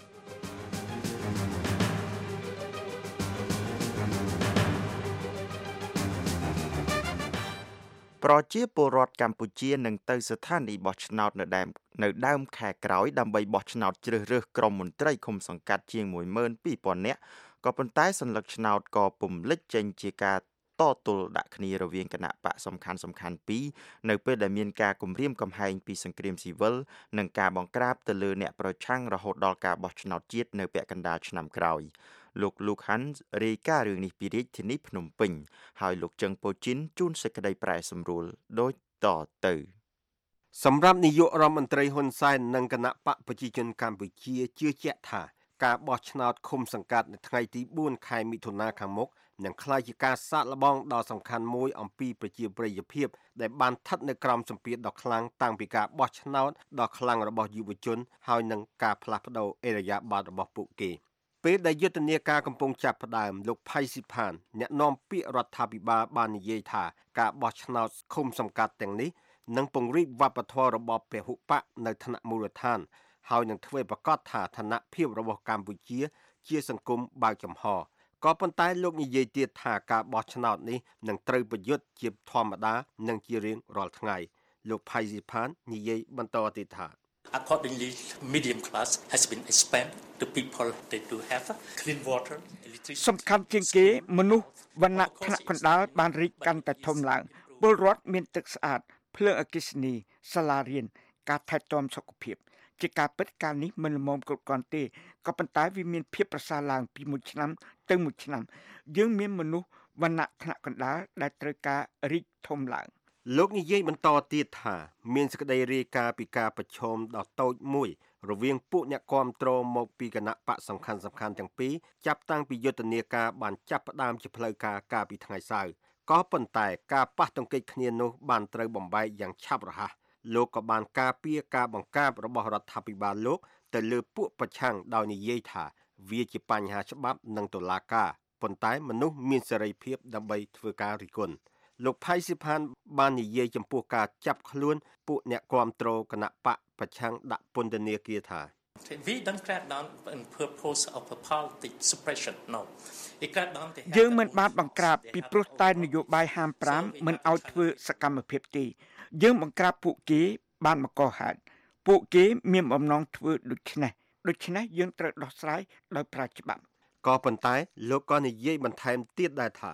ប្រជាពលរដ្ឋកម្ពុជានឹងទៅស្ថានីយបោះឆ្នោតនៅដើមនៅដើមខែក្រោយដើម្បីបោះឆ្នោតជ្រើសរើសក្រុមមន្ត្រីឃុំសង្កាត់ជាងមួយម៉ឺនពីរពាន់នាក់ក៏ប៉ុន្តែសញ្ញាឆ្នោតក៏ពុំលេចចេញជាការតទល់ដាក់គ្នារវាងគណៈបកសំខាន់សំខាន់ពីរនៅពេលដែលមានការគំរាមកំហែងពីសង្គ្រាមស៊ីវិលនិងការបង្ក្រាបទៅលើអ្នកប្រឆាំងរហូតដល់ការបោះឆ្នោតជាតិនៅពាក់កណ្ដាលឆ្នាំក្រោយលោកលូខាន់រាយការណ៍រឿងនេះពីរាជធានីភ្នំពេញហើយលោកជឹងពូជីនជូនសេចក្តីប្រែសម្រួលដូចតទៅសម្រាប់នាយករដ្ឋមន្ត្រីហ៊ុនសែននិងគណៈបកប្រជាជនកម្ពុជាជឿជាក់ថាការបោះឆ្នោតឃុំសង្កាត់នៅថ្ងៃទីបួនខែមិថុនាខាងមុខនឹងក្លាយជាការសាកល្បងដ៏សំខាន់មួយអំពីប្រជាប្រិយភាពដែលបានស្ថិតនៅក្រោមសម្ពាធដ៏ខ្លាំងតាំងពីការបោះឆ្នោតដ៏ខ្លាំងរបស់យុវជនហើយនឹងការផ្លាស់ប្ដូរអេរយាប័តរបស់ពួកគេពេលដែលយុទ្ធនាការកំពុងចាប់ផ្ដើមលោកផៃស៊ីផានអ្នកនាំពាក្យរដ្ឋាភិបាលបាននិយាយថាការបោះឆ្នោតឃុំសង្កាត់ទាំងនេះនឹងពង្រីកវប្បធម៌របស់ពហុបកនៅថ្នាក់មូលដ្ឋានហើយនឹងធ្វើប្រកាសថាឋានភាពរបស់កម្ពុជាជាសង្គមបើកចំហក៏ប៉ុន្តែលោកនិយាយទៀតថាការបោះឆ្នោតនេះនឹងត្រូវប្រយុទ្ធជាធម្មតានិងជារៀងរាល់ថ្ងៃលោកផៃស៊ីផាននិយាយបន្តទៀតថា Accordingly, medium class has been expanded to people that do have clean water, electricity. សំខាន់ជាងគេមនុស្សវណ្ណៈថ្នាក់កណ្ដាលបានរីកកាន់តែធំឡើងពលរដ្ឋមានទឹកស្អាតភ្លើងអគ្គិសនីសាលារៀនការថែទាំសុខភាពជាការពិតការនេះមិនល្មមគ្រប់គ្រាន់ទេក៏ប៉ុន្តែវាមានភាពប្រសើរឡើងពីមួយឆ្នាំទៅមួយឆ្នាំយើងមានមនុស្សវណ្ណៈថ្នាក់កណ្ដាលដែលត្រូវការរីកធំឡើងលោកនិយាយបន្តទៀតថាមានសេចក្តីរាយការណ៍ពីការប្រឈមដ៏តូចមួយរវាងពួកអ្នកគាំទ្រមកពីគណៈបកសំខាន់សំខាន់ទាំងពីរចាប់តាំងពីយុទ្ធនាការបានចាប់ផ្ដើមជាផ្លូវការកាលពីថ្ងៃសៅរ៍ក៏ប៉ុន្តែការប៉ះទង្គិចគ្នានោះបានត្រូវបំបែកយ៉ាងឆាប់រហ័សលោកក៏បានការពារការបង្កាបរបស់រដ្ឋាភិបាលលោកទៅលើពួកប្រឆាំងដោយនិយាយថាវាជាបញ្ហាច្បាប់និងតុលាការប៉ុន្តែមនុស្សមានសេរីភាពដើម្បីធ្វើការរិះគន់លោកផៃស៊ីផានបាននិយាយចំពោះការចាប់ខ្លួនពួកអ្នកគាំទ្រគណៈបកប្រឆាំងដាក់ពន្ធនាគារថា We don't crack down in purpose of a politics suppression no it crack down យើងមិនបានបង្ក្រាបពីព្រោះតែនយោបាយហាមប្រាមមិនឲ្យធ្វើសកម្មភាពទេយើងបង្ក្រាបពួកគេបានមកកហេតុពួកគេមានបំណងធ្វើដូច្នេះដូច្នេះយើងត្រូវដោះស្រាយដោយប្រើច្បាប់ក៏ប៉ុន្តែលោកក៏និយាយបន្ថែមទៀតដែរថា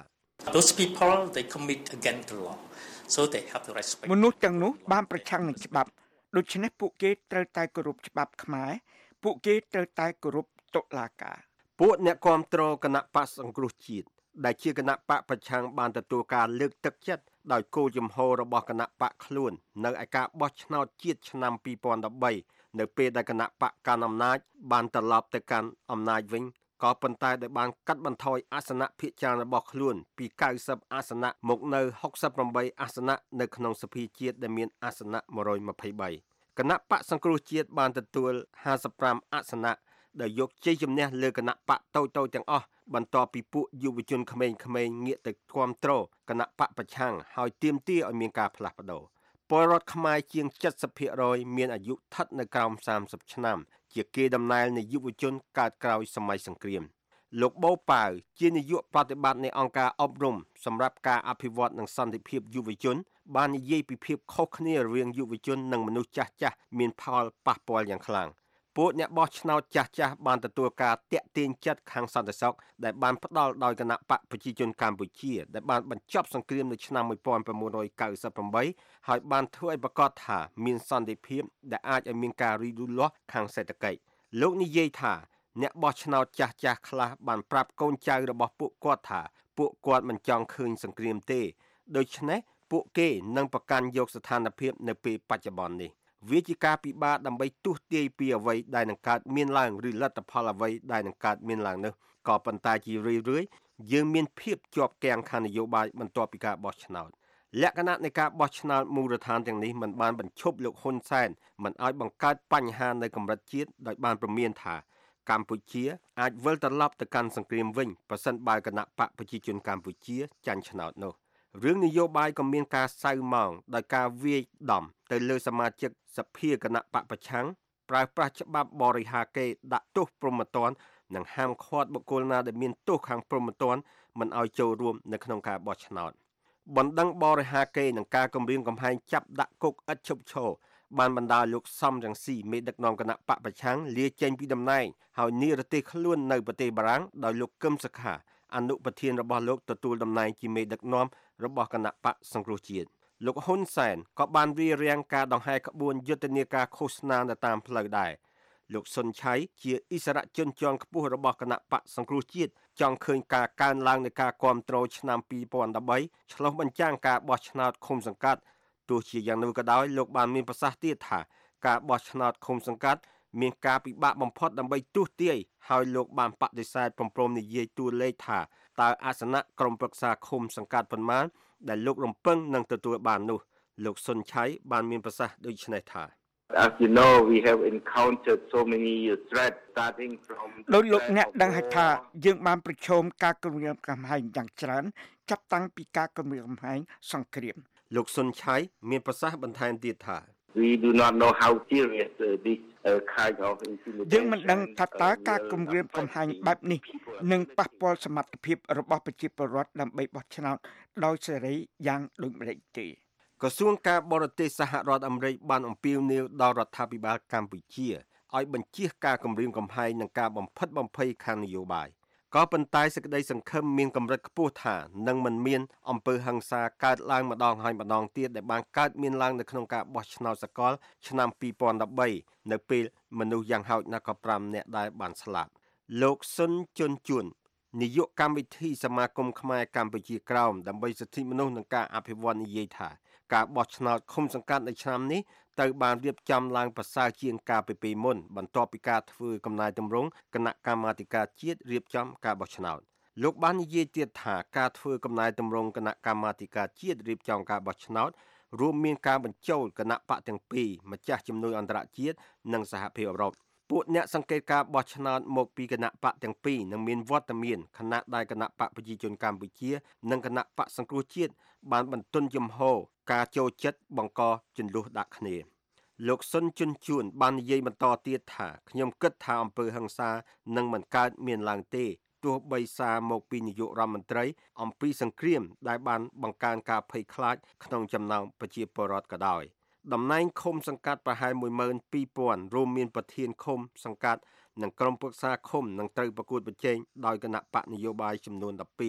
Those people they commit against the law, so they have to respect. មនុស្សទាំងនោះបានប្រឆាំងនឹងច្បាប់ដូច្នេះពួកគេត្រូវតែគោរពច្បាប់ខ្មែរពួកគេត្រូវតែគោរពតុលាការពួកអ្នកគ្រប់គ្រងគណៈបកសង្គ្រោះជាតិដែលជាគណៈបកប្រឆាំងបានទទួលការលើកទឹកចិត្តដោយគោលជំហររបស់គណៈបកខ្លួននៅឯការបោះឆ្នោតជាតិឆ្នាំពីរពាន់ដប់បីនៅពេលដែលគណៈបកកាន់អំណាចបានត្រឡប់ទៅកាន់អំណាចវិញក៏ប៉ុន្តែដែលបានកាត់បន្ថយអាសនៈភាគច្រើនរបស់ខ្លួនពីកៅសិបអាសនៈមកនៅហុកសិបប្រាំបីអាសនៈនៅក្នុងសភាជាតិដែលមានអាសនៈមួយរយម្ភៃបីគណៈបកសង្គ្រោះជាតិបានទទួលห้าสิบห้าអាសនៈដែលយកជ័យជំនះលើគណៈបកតូចៗទាំងអស់បន្ទាប់ពីពួកយុវជនក្មេងៗងាកទៅគ្រប់គ្រងគណៈបកប្រឆាំងហើយទាមទារឲ្យមានការផ្លាស់ប្ដូរពលរដ្ឋខ្មែរជាង เจ็ดสิบភាគរយ មានអាយុស្ថិតនៅក្រោមសាមសិបឆ្នាំជាគេដំណើរនៃយុវជនកើតក្រោយសម័យសង្គ្រាមលោកបូប៉ាវជានាយកប្រតិបត្តិនៃអង្គការអប់រំសម្រាប់ការអភិវឌ្ឍនិងសន្តិភាពយុវជនបាននិយាយពីភាពខុសគ្នារវាងយុវជននិងមនុស្សចាស់ៗមានផលប៉ះពាល់យ៉ាងខ្លាំងពួកអ្នកបោះឆ្នោតចាស់ចាស់បានទទួលការតាក់ទាញចិត្តខាងសន្តិសុខដែលបានផ្ដល់ដោយគណៈបកប្រជាជនកម្ពុជាដែលបានបញ្ចប់សង្គ្រាមនៅឆ្នាំmột nghìn chín trăm chín mươi támហើយបានធ្វើឲ្យប្រកាសថាមានសន្តិភាពដែលអាចឲ្យមានការរីកលូតលាស់ខាងសេដ្ឋកិច្ចលោកនិយាយថាអ្នកបោះឆ្នោតចាស់ចាស់ខ្លះបានប្រាប់កូនចៅរបស់ពួកគាត់ថាពួកគាត់មិនចង់ឃើញសង្គ្រាមទេដូច្នេះពួកគេនឹងប្រកាន់យកស្ថានភាពនៅពេលបច្ចុប្បន្ននេះវាជាការពិបាកដើម្បីទស្សន៍ទាយពីអ្វីដែលនឹងកើតមានឡើងឬលទ្ធផលអ្វីដែលនឹងកើតមានឡើងនោះក៏ប៉ុន្តែជារឿយៗយើងមានភាពជាប់គាំងខាងនយោបាយបន្ទាប់ពីការបោះឆ្នោតលក្ខណៈនៃការបោះឆ្នោតមូលដ្ឋានទាំងនេះមិនបានបញ្ឈប់លោកហ៊ុនសែនមិនឲ្យបង្កើតបញ្ហានៅកម្រិតជាតិដោយបានព្រមានថាកម្ពុជាអាចវិលត្រឡប់ទៅកាន់សង្គ្រាមវិញប្រសិនបើគណៈបកប្រជាជនកម្ពុជាចាញ់ឆ្នោតនោះរឿងនយោបាយក៏មានការសៅម៉ងដោយការវាយដំទៅលើសមាជិកសភាគណៈបកប្រឆាំងប្រើប្រាស់ច្បាប់បរិហាកេដាក់ទោសព្រហ្មទណ្ឌនិងហាមឃាត់បុគ្គលណាដែលមានទោសខាងព្រហ្មទណ្ឌមិនឲ្យចូលរួមនៅក្នុងការបោះឆ្នោតបណ្ដឹងបរិហាកេនិងការគម្រាមកំហែងចាប់ដាក់គុកឥតឈប់ឈរបានបណ្ដាលលោកសំរងស៊ីមេដឹកនាំគណៈបកប្រឆាំងលាចេញពីតំណែងហើយនិរទេសខ្លួននៅប្រទេសបារាំងដោយលោកកឹមសុខាអនុប្រធានរបស់លោកទទួលតំណែងជាមេដឹកនាំរបស់គណៈបកសង្គ្រោះជាតិលោកហ៊ុនសែនក៏បានរៀបរៀងការដង្ហែក្បួនយុទ្ធនាការឃោសនានៅតាមផ្លូវដែរលោកសុនឆៃជាអិសរាជជនជាន់ខ្ពស់របស់គណៈបកសង្គ្រោះជាតិចង់ឃើញការកើនឡើងនៃការគាំទ្រឆ្នាំពីរពាន់ដប់បីឆ្លុះបញ្ចាំងការបោះឆ្នោតឃុំសង្កាត់ទោះជាយ៉ាងនោះក៏ដោយលោកបានមានប្រសាសន៍ទៀតថាការបោះឆ្នោតឃុំសង្កាត់មានការពិបាកបំផុតដើម្បីទស្សន៍ទាយហើយលោកបានបដិសេធព្រមព្រមនិយាយតួលេខថាតើអាសនៈក្រុមប្រឹក្សាឃុំសង្កាត់ប៉ុន្មានដែលលោករំពឹងនឹងទទួលបាននោះលោកសុនឆៃបានមានប្រសាសន៍ដូចនេះថា As you know we have encountered so many threats starting from ដោយលោកអ្នកដឹងថាយើងបានប្រឈមការគំរាមកំហែងយ៉ាងច្រើនចាប់តាំងពីការគំរាមកំហែងសង្គ្រាមលោកសុនឆៃមានប្រសាសន៍បន្ថែមទៀតថា We do not know how serious uh, this uh, kind of intimidation យើងមិនដឹងថាតើការគំរាមកំហែងបែបនេះនឹងប៉ះពាល់សមត្ថភាពរបស់ប្រជាពលរដ្ឋដើម្បីបោះឆ្នោតដោយសេរីយ៉ាងដូចម្តេចទេក្រសួងការបរទេសសហរដ្ឋអាមេរិកបានអំពាវនាវដល់រដ្ឋាភិបាលកម្ពុជាឲ្យបញ្ជៀសការគំរាមកំហែងនិងការបំផិតបំភ័យខាងនយោបាយក៏ប៉ុន្តែសេចក្តីសង្ឃឹមមានកម្រិតខ្ពស់ថានឹងមិនមានអំពើហិង្សាកើតឡើងម្ដងហើយម្ដងទៀតដែលបានកើតមានឡើងនៅក្នុងការបោះឆ្នោតសកលឆ្នាំពីរពាន់ដប់បីនៅពេលមនុស្សយ៉ាងហោចណាស់ក៏ប្រាំនាក់ដែលបានស្លាប់លោកស៊ុនជុនជួននាយកកម្មវិធីសមាគមខ្មែរកម្ពុជាក្រោមដើម្បីសិទ្ធិមនុស្សនិងការអភិវឌ្ឍនិយាយថាការបោះឆ្នោតឃុំសង្កាត់នៅឆ្នាំនេះត្រូវបានរៀបចំឡើងប្រសើរជាងកាលពីពេលមុនបន្ទាប់ពីការធ្វើកំណែទម្រង់គណៈកម្មាធិការជាតិរៀបចំការបោះឆ្នោតលោកបាននិយាយទៀតថាការធ្វើកំណែទម្រង់គណៈកម្មាធិការជាតិរៀបចំការបោះឆ្នោតរួមមានការបញ្ចូលគណៈបកទាំងពីរម្ចាស់ជំនួយអន្តរជាតិនិងសហភាពអឺរ៉ុបពួកអ្នកសង្កេតការបោះឆ្នោតមកពីគណៈបកទាំងពីរនឹងមានវត្តមានខណៈដែលគណៈបកប្រជាជនកម្ពុជានិងគណៈបកសង្គ្រោះជាតិបានបន្ទន់ជំហរការចូលចិត្តបង្កជន្លោះដាក់គ្នាលោកស៊ុនជុនជួនបាននិយាយបន្តទៀតថាខ្ញុំគិតថាអំពើហិង្សានឹងមិនកើតមានឡើងទេទោះបីសារមកពីនាយករដ្ឋមន្ត្រីអំពីសង្គ្រាមដែលបានបង្កើនការភ័យខ្លាចក្នុងចំណោមប្រជាពលរដ្ឋក៏ដោយតំណែងឃុំសង្កាត់ប្រហែលមួយម៉ឺនពីរពាន់រួមមានប្រធានឃុំសង្កាត់និងក្រុមប្រឹក្សាឃុំនឹងត្រូវប្រកួតប្រជែងដោយគណៈបកនយោបាយចំនួនដប់ពីរ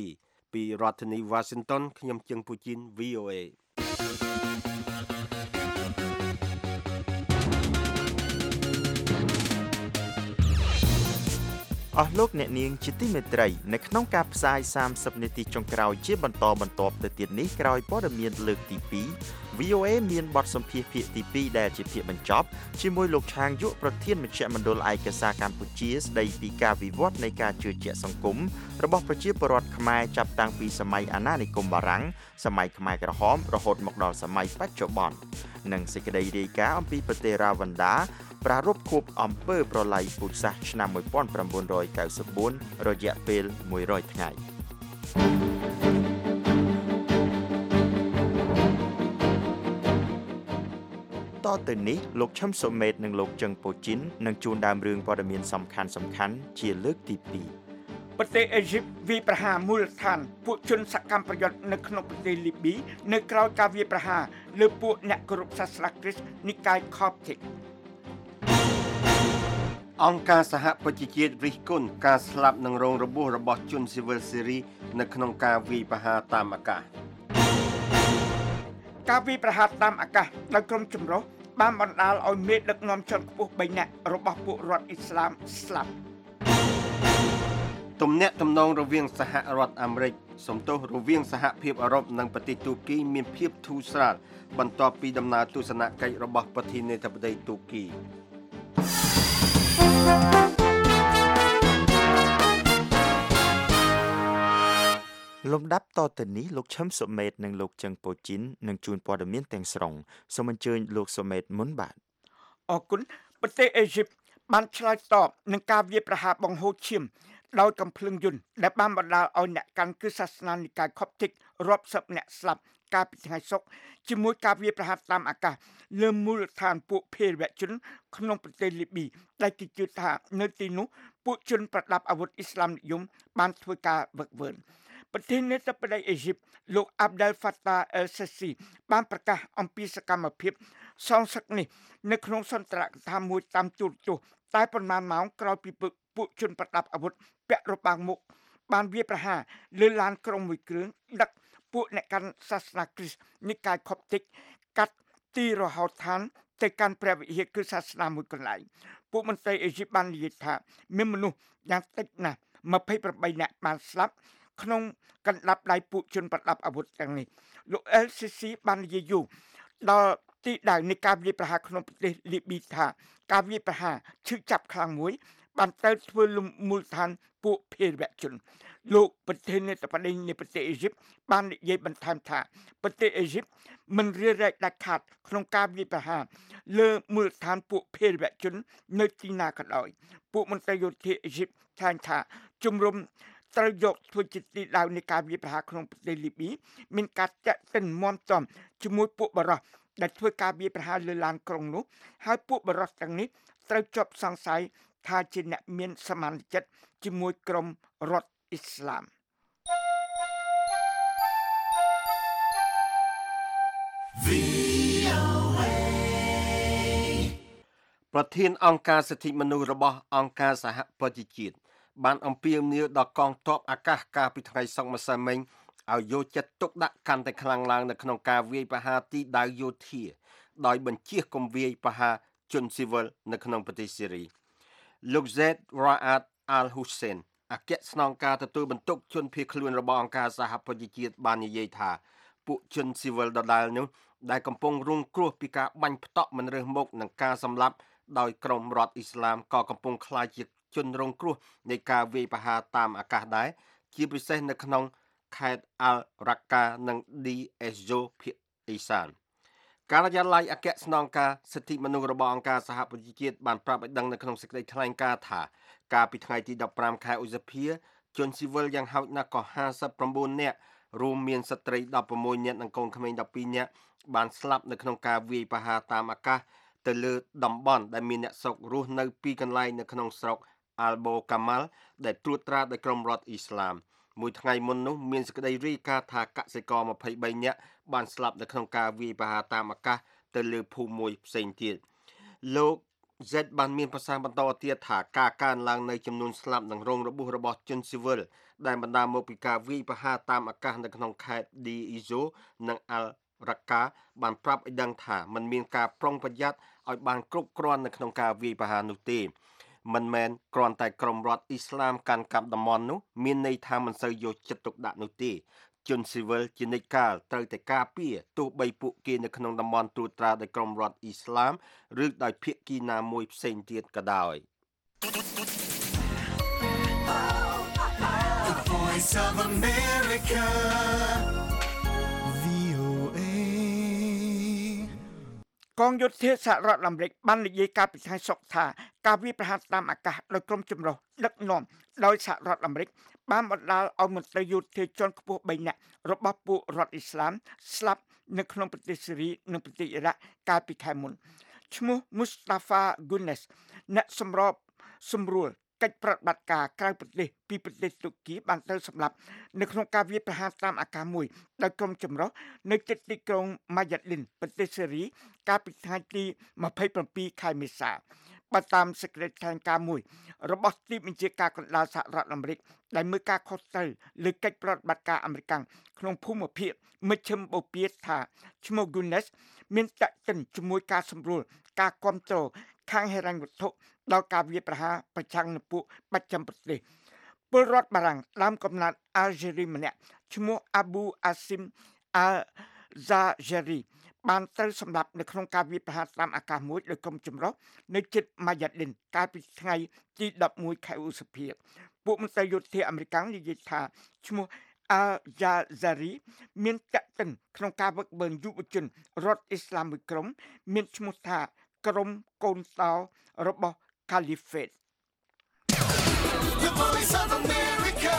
ពីរដ្ឋធានី Washington ខ្ញុំជឹងពូជីន វី អូ เอអស់លោកអ្នកនាងជាទីមេត្រីនៅក្នុងការផ្សាយសាមសិបនាទីចុងក្រោយជាបន្តបន្ទាប់ទៅទៀតនេះក្រោយព័ត៌មានលើកទីពីរ វី អូ เอ មានបទសម្ភាសន៍ភាគទីពីរដែលជាភាគបញ្ចប់ជាមួយលោកឆាងយុប្រធានមជ្ឈមណ្ឌលឯកសារកម្ពុជាស្ដីពីការវិវត្តនៃការជឿជាក់សង្គមរបស់ប្រជាពលរដ្ឋខ្មែរចាប់តាំងពីសម័យអាណានិគមបារាំងសម័យខ្មែរក្រហមរហូតមកដល់សម័យបច្ចុប្បន្ននិងសេចក្តីរាយការណ៍អំពីប្រទេសរ៉ាវ៉ាន់ដាប្រារព្ធខួបអំពើប្រល័យពូជសាសន៍ឆ្នាំmột nghìn chín trăm chín mươi tưរយៈពេលមួយរយថ្ងៃតទៅនេះលោកឈឹមសុមេតនិងលោកជឹងពូជីននឹងជួនដើមរឿងព័ត៌មានសំខាន់សំខាន់ជាលើកទីពីរប្រទេសអេស៊ីបវាយប្រហារមូលដ្ឋានពួកជនសកម្មប្រយុទ្ធនៅក្នុងប្រទេសលីប៊ីនៅក្រៅការវាយប្រហារលើពួកអ្នកគោរពសាសនាគ្រីស្ទនិកាយ Coptic អង្គការសហប្រជាជាតិរិះគន់ការស្លាប់និងរងរបួសរបស់ជនស៊ីវិលសេរីនៅក្នុងការវាយប្រហារតាមអាកាសការវាយប្រហារតាមអាកាសដោយក្រុមចម្រុះបានបណ្ដាលឲ្យមេដឹកនាំជាន់ខ្ពស់បីនាក់របស់ពួករដ្ឋអ៊ីស្លាមស្លាប់ទំនាក់ទំនងរវាងសហរដ្ឋអាមេរិកសំទោសរវាងសហភាពអឺរ៉ុបនិងប្រទេសទូគីមានភាពធូរស្រាលបន្ទាប់ពីដំណើរទស្សនកិច្ចរបស់ប្រធានាធិបតីទូគីលំដាប់តទៅនេះលោកឈឹមសុមេតនិងលោកជឹងពូជីននឹងជួនព័ត៌មានទាំងស្រុងសូមអញ្ជើញលោកសុមេតមុនបាទអរគុណប្រទេសអេស៊ីបបានឆ្លើយតបនឹងការវាយប្រហារបង្ហូរឈាមដោយកំភ្លើងយន្តដែលបានបណ្ដាលឲ្យអ្នកកាន់គ្រឹះសាសនានិកាយ Coptic រាប់សិបអ្នកស្លាប់កាលពីថ្ងៃសុក្រជាមួយការវាយប្រហារតាមអាកាសលើមូលដ្ឋានពួកភេរវជនក្នុងប្រទេសលីប៊ីដែលគេជឿថានៅទីនោះពួកជនប្រដាប់អាវុធអ៊ីស្លាមនិយមបានធ្វើការវឹកវើប្រធានាធិបតីអេស៊ីបលោក Abdel Fattah el-Sisi បានប្រកាសអំពីសកម្មភាពសងសឹកនេះនៅក្នុងសន្ទរកថាមួយតាមទូរទស្សន៍តែប៉ុន្មានម៉ោងក្រោយពីពួកជនប្រដាប់អាវុធពាក់របាំងមុខបានវាយប្រហារលើឡានក្រុងមួយគ្រឿងដឹកពួកអ្នកកាន់សាសនាគ្រីស្ទនិកាយ Coptic កាត់ទីរហោឋានទៅកាន់ព្រះវិហារគឺសាសនាមួយកន្លែងពួកមន្ត្រីអេស៊ីបបាននិយាយថាមានមនុស្សយ៉ាងតិចណាស់ยี่สิบแปดនាក់បានស្លាប់ក្នុងកណ្ដាប់ដៃពួកជនប្រដាប់អាវុធទាំងនេះលោក แอล ซี ซี បាននិយាយយូរដល់ទីដៅនៃការវាយប្រហារក្នុងប្រទេសលីប៊ីថាការវាយប្រហារឈឺចាប់ខ្លាំងមួយបានទៅធ្វើលំមូលដ្ឋានពួកភេរវជនលោកប្រធានាធិបតីនៃប្រទេសអេស៊ីបបាននិយាយបន្ថែមថាប្រទេសអេស៊ីបមិនរារែកដាច់ខាតក្នុងការវាយប្រហារលើមូលដ្ឋានពួកភេរវជននៅទីណាក៏ដោយពួកមន្ត្រីយោធាអេស៊ីបថាថាជំរុំត្រូវយកធ្វើជាទីដៅនៃការវាយប្រហារក្នុងប្រទេសលីប៊ីមានការចាក់ទិនមមតំជាមួយពួកបរោះដែលធ្វើការវាយប្រហារលើឡានក្រុងនោះហើយពួកបរោះទាំងនេះត្រូវជាប់សង្ស័យថាជាអ្នកមានសមានចិត្តជាមួយក្រុមរដ្ឋអ៊ីស្លាមប្រធានអង្គការសិទ្ធិមនុស្សរបស់អង្គការសហប្រជាជាតិបានអំពាវនាវដល់កងទ័ពអាកាសកាលពីថ្ងៃសុក្រម្សិលមិញឲ្យយកចិត្តទុកដាក់កាន់តែខ្លាំងឡើងនៅក្នុងការវាយប្រហារទីដៅយោធាដោយបញ្ជាគំវាយប្រហារជនស៊ីវិលនៅក្នុងប្រទេសសេរីលោក Zaid Ra'ad Al-Hussein អគ្គស្នងការទទួលបន្ទុកជនភៀសខ្លួនរបស់អង្គការសហប្រជាជាតិបាននិយាយថាពួកជនស៊ីវិលដដែលនោះដែលកំពុងរងគ្រោះពីការបាញ់ផ្តក់មិនរើសមុខនឹងការសម្លាប់ដោយក្រុមរដ្ឋអ៊ីស្លាមក៏កំពុងក្លាយជាជនរងគ្រោះនៃការវាយប្រហារតាមអាកាសដែរជាពិសេសនៅក្នុងខេត្ត Al-Raqqa និង D S O ភាគឦសានការិយាល័យអគ្គស្នងការសិទ្ធិមនុស្សរបស់អង្គការសហប្រជាជាតិបានប្រាប់ឲ្យដឹងនៅក្នុងសេចក្តីថ្លែងការណ៍ថាកាលពីថ្ងៃទីដប់ប្រាំខែឧសភាជនស៊ីវិលយ៉ាងហោចណាស់ក៏ห้าสิบเก้าនាក់រួមមានស្ត្រីដប់ប្រាំមួយនាក់និងកូនក្មេងដប់ពីរនាក់បានស្លាប់នៅក្នុងការវាយប្រហារតាមអាកាសទៅលើតំបន់ដែលមានអ្នកស្រុករស់នៅពីកន្លែងនៅក្នុងស្រុក Albo Kamal ដែលត្រួតត្រាដោយក្រុមរដ្ឋអ៊ីស្លាមមួយថ្ងៃមុននោះមានសេចក្តីរាយការណ៍ថាកសិករยี่สิบสามនាក់បានស្លាប់នៅក្នុងការវាយប្រហារតាមអាកាសទៅលើភូមិមួយផ្សេងទៀតលោក Z បានមានប្រសាសន៍បន្តទៀតថាការកើនឡើងនៃចំនួនស្លាប់និងរងរបួសរបស់ជនស៊ីវិលដែលបណ្ដាលមកពីការវាយប្រហារតាមអាកាសនៅក្នុងខេត្ត ឌី អ៊ីហ្សូ និង អាល់ រ៉ាកា បានប្រាប់ឲ្យដឹងថាมันមានការប្រុងប្រយ័ត្នឲ្យបានគ្រប់គ្រាន់នៅក្នុងការវាយប្រហារនោះទេមិនមែនគ្រាន់តែក្រុមរដ្ឋអ៊ីស្លាមកាន់កាប់តំបន់នោះមានន័យថាមិនសូវយកចិត្តទុកដាក់នោះទេជនស៊ីវិលជានិច្ចកាលត្រូវតែការពារទោះបីពួកគេនៅក្នុងតំបន់ត្រួតត្រាដោយក្រុមរដ្ឋអ៊ីស្លាមឬដោយភាគីណាមួយផ្សេងទៀតក៏ដោយ The Voice of America កងយោធាសហរដ្ឋអាមេរិកបាននិយាយកាលពីថ្ងៃសុក្រថាការវាយប្រហារតាមអាកាសដោយក្រុមចម្រុះដឹកនាំដោយសហរដ្ឋអាមេរិកបានបណ្ដាលឲ្យមន្ត្រីយោធាជាន់ខ្ពស់បីនាក់របស់ពួករដ្ឋអ៊ីស្លាមស្លាប់នៅក្នុងប្រទេសស៊េរីនិងប្រទេសអ៊ីរ៉ាក់កាលពីខែមុនឈ្មោះ Mustafa Gunes អ្នកសម្របសម្រួលកិច្ចប្រតិបត្តិការក្រៅប្រទេសពីប្រទេសទូគីបានត្រូវសម្លាប់នៅក្នុងការវាយប្រហារតាមអាកាសមួយដោយក្រុមចម្រុះនៅជិតទីក្រុង Mayadin ប្រទេសស៊េរីកាលពីថ្ងៃទី27ខែមេសាបើតាមសេចក្តីថ្លែងការណ៍មួយរបស់ទីបញ្ជាការកណ្ដាលសហរដ្ឋអាមេរិកដែលមើលការខុសត្រូវលើកិច្ចប្រតិបត្តិការអាមេរិកក្នុងភូមិភាគមជ្ឈិមបូព៌ាថាឈ្មោះ Gunes មានតេតិនជាមួយការសម្រួលការគ្រប់គ្រងខាងហិរញ្ញវត្ថុដល់ការវាយប្រហារប្រឆាំងនឹងពួកបច្ចឹមប្រទេសពលរដ្ឋបារាំងដើមកំណើតអាល់ហ្សេរីម្នាក់ឈ្មោះ Abu Asim al-Zawahiri បានត្រូវសម្លាប់នៅក្នុងការវាយប្រហារតាមអាកាសមួយដោយក្រុមចម្រុះនៅជិត Mayadin កាលពីថ្ងៃទី11ខែឧសភាពួកមន្ត្រីយោធាអាមេរិកនិយាយថាឈ្មោះ Al-Zawahiri មានតេតិនក្នុងការវឹកវើយុវជនរដ្ឋអ៊ីស្លាមមួយក្រុមមានឈ្មោះថាក្រុមកូនតោរបស់ Caliphate The Voice of America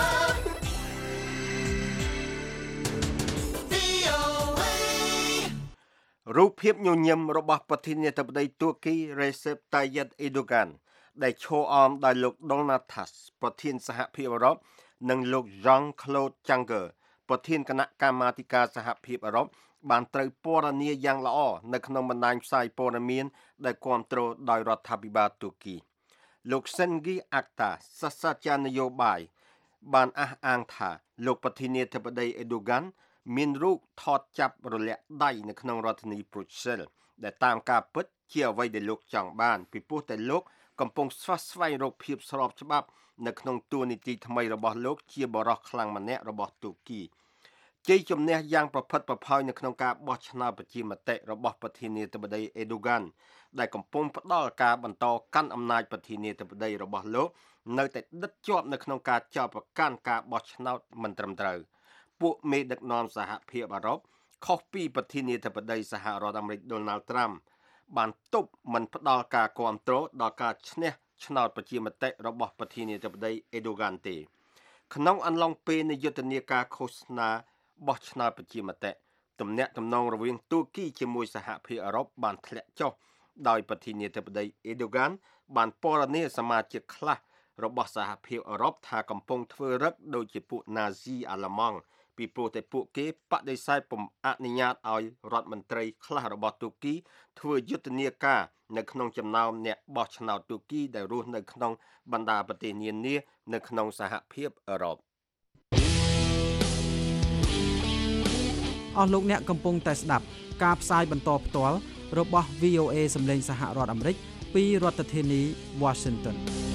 រូបភាពញញឹមរបស់ប្រធានាធិបតីទួរគី Recep Tayyip Erdogan ដែលឈរអមដោយលោក Donald Tusk ប្រធានសហភាពអឺរ៉ុបនិងលោក Jean-Claude Juncker ប្រធានគណៈកម្មាធិការសហភាពអឺរ៉ុបបានត្រូវពណ៌នាយ៉ាងល្អនៅក្នុងបណ្ដាញផ្សាយព័ត៌មានដែលគាំទ្រដោយរដ្ឋាភិបាលទួរគីលោក Sengi Akta សាស្ត្រាចារ្យនយោបាយបានអះអាងថាលោកប្រធានាធិបតី Erdogan មានរូបថតចាប់រលាក់ដៃនៅក្នុងរដ្ឋធានី Brussels ដែលតាមការពិតជាអ្វីដែលលោកចង់បានពីព្រោះតែលោកកំពុងស្វះស្វែងរកភាពស្របច្បាប់នៅក្នុងទួលនីតិថ្មីរបស់លោកជាបរិសុទ្ធខ្លាំងម្នាក់របស់ទួរគីជ័យជំនះយ៉ាងប្រផិតប្រផោយនៅក្នុងការបោះឆ្នោតប្រជាមតិរបស់ប្រធានាធិបតី Erdogan ដែលកំពុងផ្ដល់ការបន្តកាន់អំណាចប្រធានាធិបតីរបស់លោកនៅតែដិតជាប់នៅក្នុងការចោទប្រកាន់ការបោះឆ្នោតមិនត្រឹមត្រូវពួកមេដឹកនាំសហភាពអឺរ៉ុបខុសពីប្រធានាធិបតីសហរដ្ឋអាមេរិក Donald Trump បានទប់មិនផ្ដល់ការគាំទ្រដល់ការឈ្នះឆ្នោតប្រជាមតិរបស់ប្រធានាធិបតី Erdogan ទេក្នុងអំឡុងពេលនៃយុទ្ធនាការឃោសនាបោះឆ្នោតប្រជាមតិទំនាក់ទំនងរវាងទួរគីជាមួយសហភាពអឺរ៉ុបបានធ្លាក់ចុះដោយប្រធានាធិបតី Erdogan បានពណ៌នាសមាជិកខ្លះរបស់សហភាពអឺរ៉ុបថាកំពុងធ្វើរឹកដូចជាពួកណាស៊ីអាល្លឺម៉ង់ពីព្រោះតែពួកគេបដិសេធពុំអនុញ្ញាតឲ្យរដ្ឋមន្ត្រីខ្លះរបស់ទួរគីធ្វើយុទ្ធនាការនៅក្នុងចំណោមអ្នកបោះឆ្នោតទួរគីដែលរស់នៅក្នុងបណ្ដាប្រទេសនានានៅក្នុងសហភាពអឺរ៉ុបអស់លោកអ្នកកំពុងតែស្ដាប់ការផ្សាយបន្តផ្ទាល់របស់ វី អូ เอ សម្លេងសហរដ្ឋអាមេរិកពីរដ្ឋធានី Washington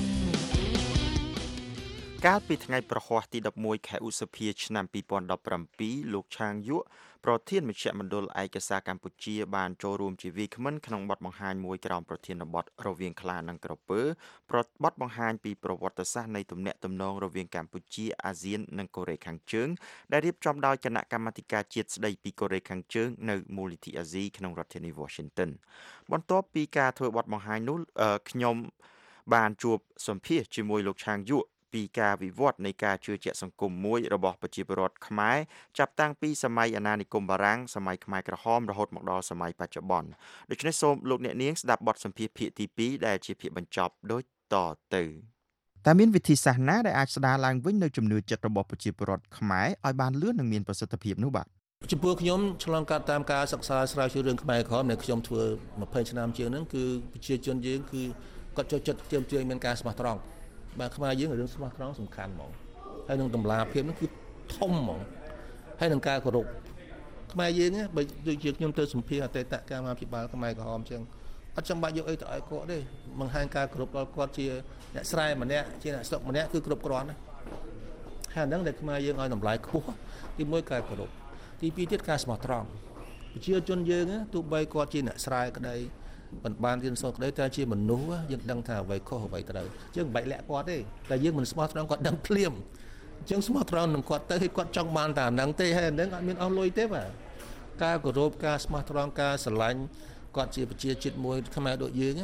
កាលពីថ្ងៃប្រហ័សទី11ខែឧសភាឆ្នាំ2017លោកឆាងយុប្រធានមជ្ឈមណ្ឌលឯកសារកម្ពុជាបានចូលរួមជាវាគ្មិនក្នុងបទបង្ហាញមួយក្រោមប្រធានបទរវាងខ្លានិងក្រពើប្របទបង្ហាញពីប្រវត្តិសាស្ត្រនៃទំនាក់ទំនងរវាងកម្ពុជាអាស៊ាននិងកូរ៉េខាងជើងដែលរៀបចំដោយគណៈកម្មាធិការជាតិស្ដីពីកូរ៉េខាងជើងនៅមូលនិធិអាស៊ីក្នុងរដ្ឋធានី Washington បន្ទាប់ពីការធ្វើបទបង្ហាញនោះខ្ញុំបានជួបសម្ភាសជាមួយលោកឆាងយុពីការវិវត្តនៃការជឿជាក់សង្គមមួយរបស់ប្រជាពលរដ្ឋខ្មែរចាប់តាំងពីសម័យអាណានិគមបារាំងសម័យខ្មែរក្រហមរហូតមកដល់សម័យបច្ចុប្បន្នដូច្នេះសូមលោកអ្នកនាងស្ដាប់បទសម្ភាសន៍ភាគទីពីរដែលជាភាគបញ្ចប់ដូចតទៅតែមានវិធីសាស្ត្រណាដែលអាចស្ដារឡើងវិញនៅជំនឿចិត្តរបស់ប្រជាពលរដ្ឋខ្មែរឲ្យបានលឿននិងមានប្រសិទ្ធភាពនោះបាទចំពោះខ្ញុំឆ្លងកាត់តាមការសិក្សាស្រាវជ្រាវរឿងខ្មែរក្រហមដែលខ្ញុំធ្វើ20ឆ្នាំជាងហ្នឹងគឺប្រជាជនយើងគឺគាត់ចូលចិត្តទាមទារមានការស្មោះត្រង់បាទខ្មែរយើងរឿងស្មោះត្រង់សំខាន់ហ្មងហើយនឹងតម្លាភាពនោះគឺធំហ្មងហើយនឹងការគោរពខ្មែរយើងបើដូចជាខ្ញុំទៅសម្ភាសអតីតកម្មាភិបាលខ្មែរក្រហមអញ្ចឹងអត់ចាំបាច់យកអីទៅឲ្យគាត់ទេបង្ហាញការគោរពដល់គាត់ជាអ្នកស្រែម្នាក់ជាអ្នកស្រុកម្នាក់គឺគ្រប់គ្រាន់ណាហើយហ្នឹងដែលខ្មែរយើងឲ្យតម្លៃខ្ពស់ទីមួយការគោរពទីពីរទៀតការស្មោះត្រង់ប្រជាជនយើងទោះបីគាត់ជាអ្នកស្រែក្តីមិនបានរៀនសូត្រក្តីតែជាមនុស្សយើងដឹងថាអ្វីខុសអ្វីត្រូវយើងមិនបាច់លាក់គាត់ទេតែយើងមិនស្មោះត្រង់គាត់ដឹងភ្លាមអញ្ចឹងស្មោះត្រង់នឹងគាត់ទៅឲ្យគាត់ចង់បានតែហ្នឹងទេហើយហ្នឹងអត់មានអស់លុយទេបាទការគោរពការស្មោះត្រង់ការស្រឡាញ់គាត់ជាប្រជាជាតិមួយខ្មែរដូចយើង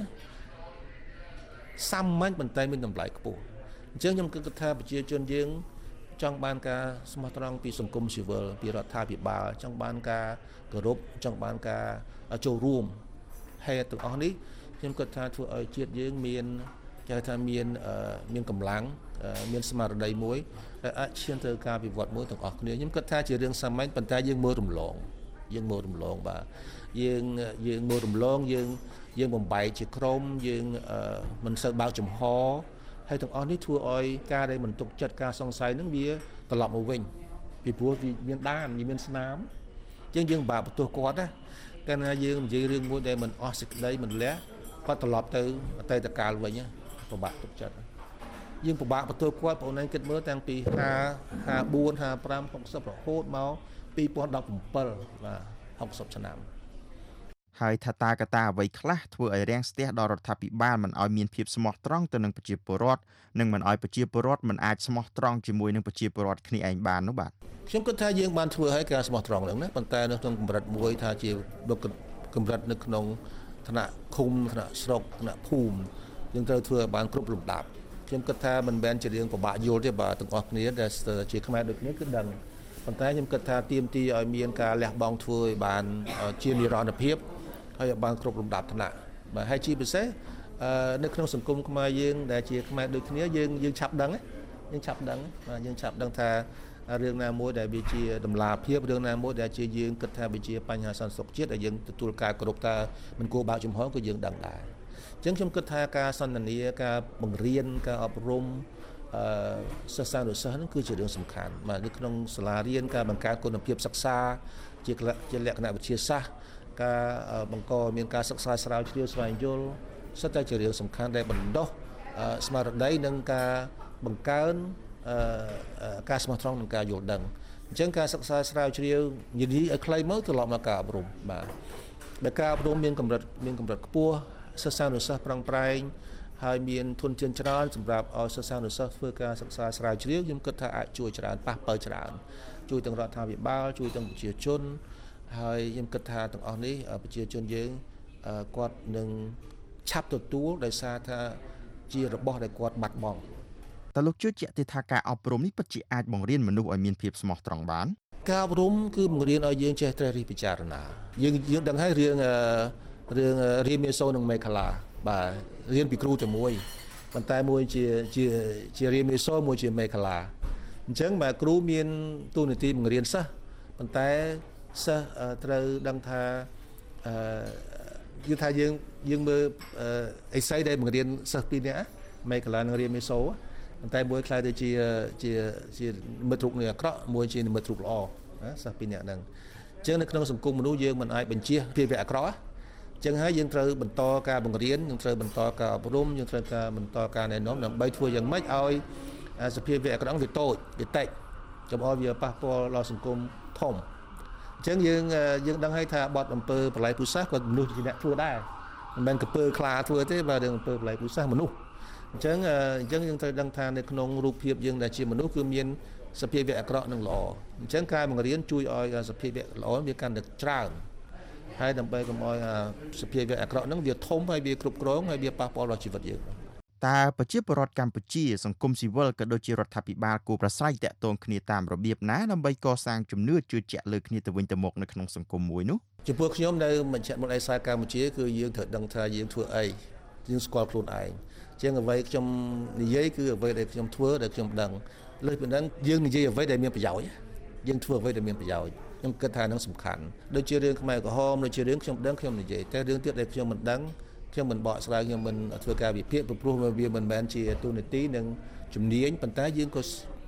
សាមញ្ញប៉ុន្តែមានតម្លៃខ្ពស់អញ្ចឹងខ្ញុំគិតថាប្រជាជនយើងចង់បានការស្មោះត្រង់ពីសង្គមស៊ីវិលពីរដ្ឋាភិបាលចង់បានការគោរពចង់បានការចូលរួមហេតុទាំងអស់នេះខ្ញុំគិតថាធ្វើឲ្យជាតិយើងមានគេថាមានមានកម្លាំងមានស្មារតីមួយដែលអាចឈានទៅការវិវត្តមួយទាំងអស់គ្នាខ្ញុំគិតថាជារឿងសាមញ្ញប៉ុន្តែយើងមើលរំលងយើងមើលរំលងបាទយើងយើងមើលរំលងយើងយើងបំបែកជាក្រុមយើងមិនសូវបើកចំហហើយទាំងអស់នេះធ្វើឲ្យការដែលមិនទុកចិត្តការសង្ស័យនឹងវាត្រឡប់មកវិញពីព្រោះវាមានដានវាមានស្នាមអញ្ចឹងយើងបាក់បន្ទោសគាត់ណាកាលណាយើងនិយាយរឿងមួយដែលមិនអស់សេចក្តីមិនលះគាត់ត្រឡប់ទៅអតីតកាលវិញពិបាកទុកចិត្តយើងពិបាកបន្ទោសគាត់បងឯងគិតមើលតាំងពីห้า ห้า 4 ห้า 5 60រហូតមកពីរពាន់ដប់ប្រាំbảyបាទហុកសិបឆ្នាំហើយថាតាកតាអ្វីខ្លះធ្វើឲ្យរាំងស្ទះដល់រដ្ឋាភិបាលមិនឲ្យមានភាពស្មោះត្រង់ទៅនឹងប្រជាពលរដ្ឋនិងមិនឲ្យប្រជាពលរដ្ឋមិនអាចស្មោះត្រង់ជាមួយនឹងប្រជាពលរដ្ឋគ្នាឯងបាននោះបាទខ្ញុំគិតថាយើងបានធ្វើឲ្យការស្មោះត្រង់ហ្នឹងណាប៉ុន្តែនៅក្នុងកម្រិតមួយថាជាកម្រិតនៅក្នុងឋានៈឃុំឋានៈស្រុកឋានៈភូមិយើងត្រូវធ្វើឲ្យបានគ្រប់លំដាប់ខ្ញុំគិតថាមិនមែនជារឿងពិបាកយល់ទេបាទទាំងអស់គ្នាដែលជាខ្មែរដូចគ្នាគឺដឹងប៉ុន្តែខ្ញុំគិតថាទាមទារឲ្យមានការលះបង់ធ្វើឲ្យបានជានិរន្តរភាពហើយឲ្យបានគ្រប់លំដាប់ឋានៈបាទហើយជាពិសេសនៅក្នុងសង្គមខ្មែរយើងដែលជាខ្មែរដូចគ្នាយើងយើងឆាប់ដឹងយើងឆាប់ដឹងបាទយើងឆាប់ដឹងថារឿងណាមួយដែលវាជាតម្លាភាពរឿងណាមួយដែលជាយើងគិតថាវាជាបញ្ហាសន្តិសុខជាតិដែលយើងទទួលការគោរពថាមិនគួរបើកចំហគឺយើងដឹងដែរអញ្ចឹងខ្ញុំគិតថាការសន្ទនាការបង្រៀនការអប់រំអឺសិស្សានុសិស្សហ្នឹងគឺជារឿងសំខាន់បាទនៅក្នុងសាលារៀនការបង្កើតគុណភាពសិក្សាជាជាលក្ខណៈវិទ្យាសាស្ត្រការបង្កមានការសិក្សាស្រាវជ្រាវស្វែងយល់សិតតែជារឿងសំខាន់ដែលបណ្ដុះស្មារតីនិងការបង្កើនការស្មោះត្រង់និងការយល់ដឹងអញ្ចឹងការសិក្សាស្រាវជ្រាវនិយាយឲ្យខ្លីមកត្រឡប់មកការអប់រំបាទដែលការអប់រំមានកម្រិតមានកម្រិតខ្ពស់សិស្សានុសិស្សប្រឹងប្រែងហើយមានធនធានច្រើនសម្រាប់ឲ្យសិស្សានុសិស្សធ្វើការសិក្សាស្រាវជ្រាវខ្ញុំគិតថាអាចជួយច្រើនប៉ះប៉ូវច្រើនជួយទាំងរដ្ឋាភិបាលជួយទាំងប្រជាជនហើយខ្ញុំគិតថាទាំងអស់នេះប្រជាជនយើងគាត់នឹងឆាប់ទទួលដោយសារថាជារបស់ដែលគាត់បាត់បង់តើលោកជឿជាក់ទេថាការអប់រំនេះពិតជាអាចបង្រៀនមនុស្សឲ្យមានភាពស្មោះត្រង់បានការអប់រំគឺបង្រៀនឲ្យយើងចេះត្រិះរិះពិចារណាយើងយើងដឹងហើយរឿងរឿងរៀនមេសូនិងមេខាឡាបាទរៀនពីគ្រូតែមួយប៉ុន្តែមួយជាជាជារៀនមេសូមួយជាមេខាឡាអញ្ចឹងបាទគ្រូមានទូនាទីបង្រៀនសិស្សប៉ុន្តែសិស្សត្រូវដឹងថាអឺគឺថាយើងយើងមើលអេស័យដែលបង្រៀនសិស្សពីរនាក់មេខាឡានិងរៀនមេសូប៉ុន្តែមួយខ្លះទៅជាជាជានិមិត្តរូបនៃអាក្រក់មួយជានិមិត្តរូបល្អណាសិស្សពីរនាក់ហ្នឹងអញ្ចឹងនៅក្នុងសង្គមមនុស្សយើងមិនអាចបញ្ជាភាវៈអាក្រក់ណាអញ្ចឹងហើយយើងត្រូវបន្តការបង្រៀនយើងត្រូវបន្តការអប់រំយើងត្រូវការបន្តការណែនាំដើម្បីធ្វើយ៉ាងម៉េចឲ្យសភាវៈអាក្រក់វាតូចវាតិចកុំឲ្យវាប៉ះពាល់ដល់សង្គមធំអញ្ចឹងយើងយើងដឹងហើយថាបទអំពើបល្ល័យពូជសាសន៍ក៏មនុស្សជាអ្នកធ្វើដែរមិនមែនកំពើខ្លាធ្វើទេបើរឿងអំពើបល្ល័យពូជសាសន៍មនុស្សអញ្ចឹងអញ្ចឹងយើងត្រូវដឹងថានៅក្នុងរូបភាពយើងដែលជាមនុស្សគឺមានសភាវៈអាក្រក់និងល្អអញ្ចឹងការបង្រៀនជួយឲ្យសភាវៈល្អវាកាន់តែច្រើនហើយដើម្បីកុំឲ្យសភាវៈអាក្រក់ហ្នឹងវាធំហើយវាគ្រប់គ្រងហើយវាប៉ះពាល់ដល់ជីវិតយើងតើប្រជាពលរដ្ឋកម្ពុជាសង្គមស៊ីវិលក៏ដូចជារដ្ឋាភិបាលគួរប្រស្រ័យតាក់ទងគ្នាតាមរបៀបណាដើម្បីកសាងជំនឿជឿជាក់លើគ្នាទៅវិញទៅមកនៅក្នុងសង្គមមួយនោះចំពោះខ្ញុំនៅមជ្ឈមណ្ឌលឯកសារកម្ពុជាគឺយើងត្រូវដឹងថាយើងធ្វើអីយើងស្គាល់ខ្លួនឯងជាងអ្វីខ្ញុំនិយាយគឺអ្វីដែលខ្ញុំធ្វើដែលខ្ញុំដឹងលើសពីហ្នឹងយើងនិយាយអ្វីដែលមានប្រយោជន៍យើងធ្វើអ្វីដែលមានប្រយោជន៍ខ្ញុំគិតថានឹងសំខាន់ដូចជារឿងខ្មែរក្រហមដូចជារឿងខ្ញុំដឹងខ្ញុំនិយាយតែរឿងទៀតដែលខ្ញុំមិនដឹងខ្ញុំមិនបកស្រាយខ្ញុំមិនធ្វើការវិភាគព្រោះវាមិនមែនជាទូនាទីនិងជំនាញប៉ុន្តែយើងក៏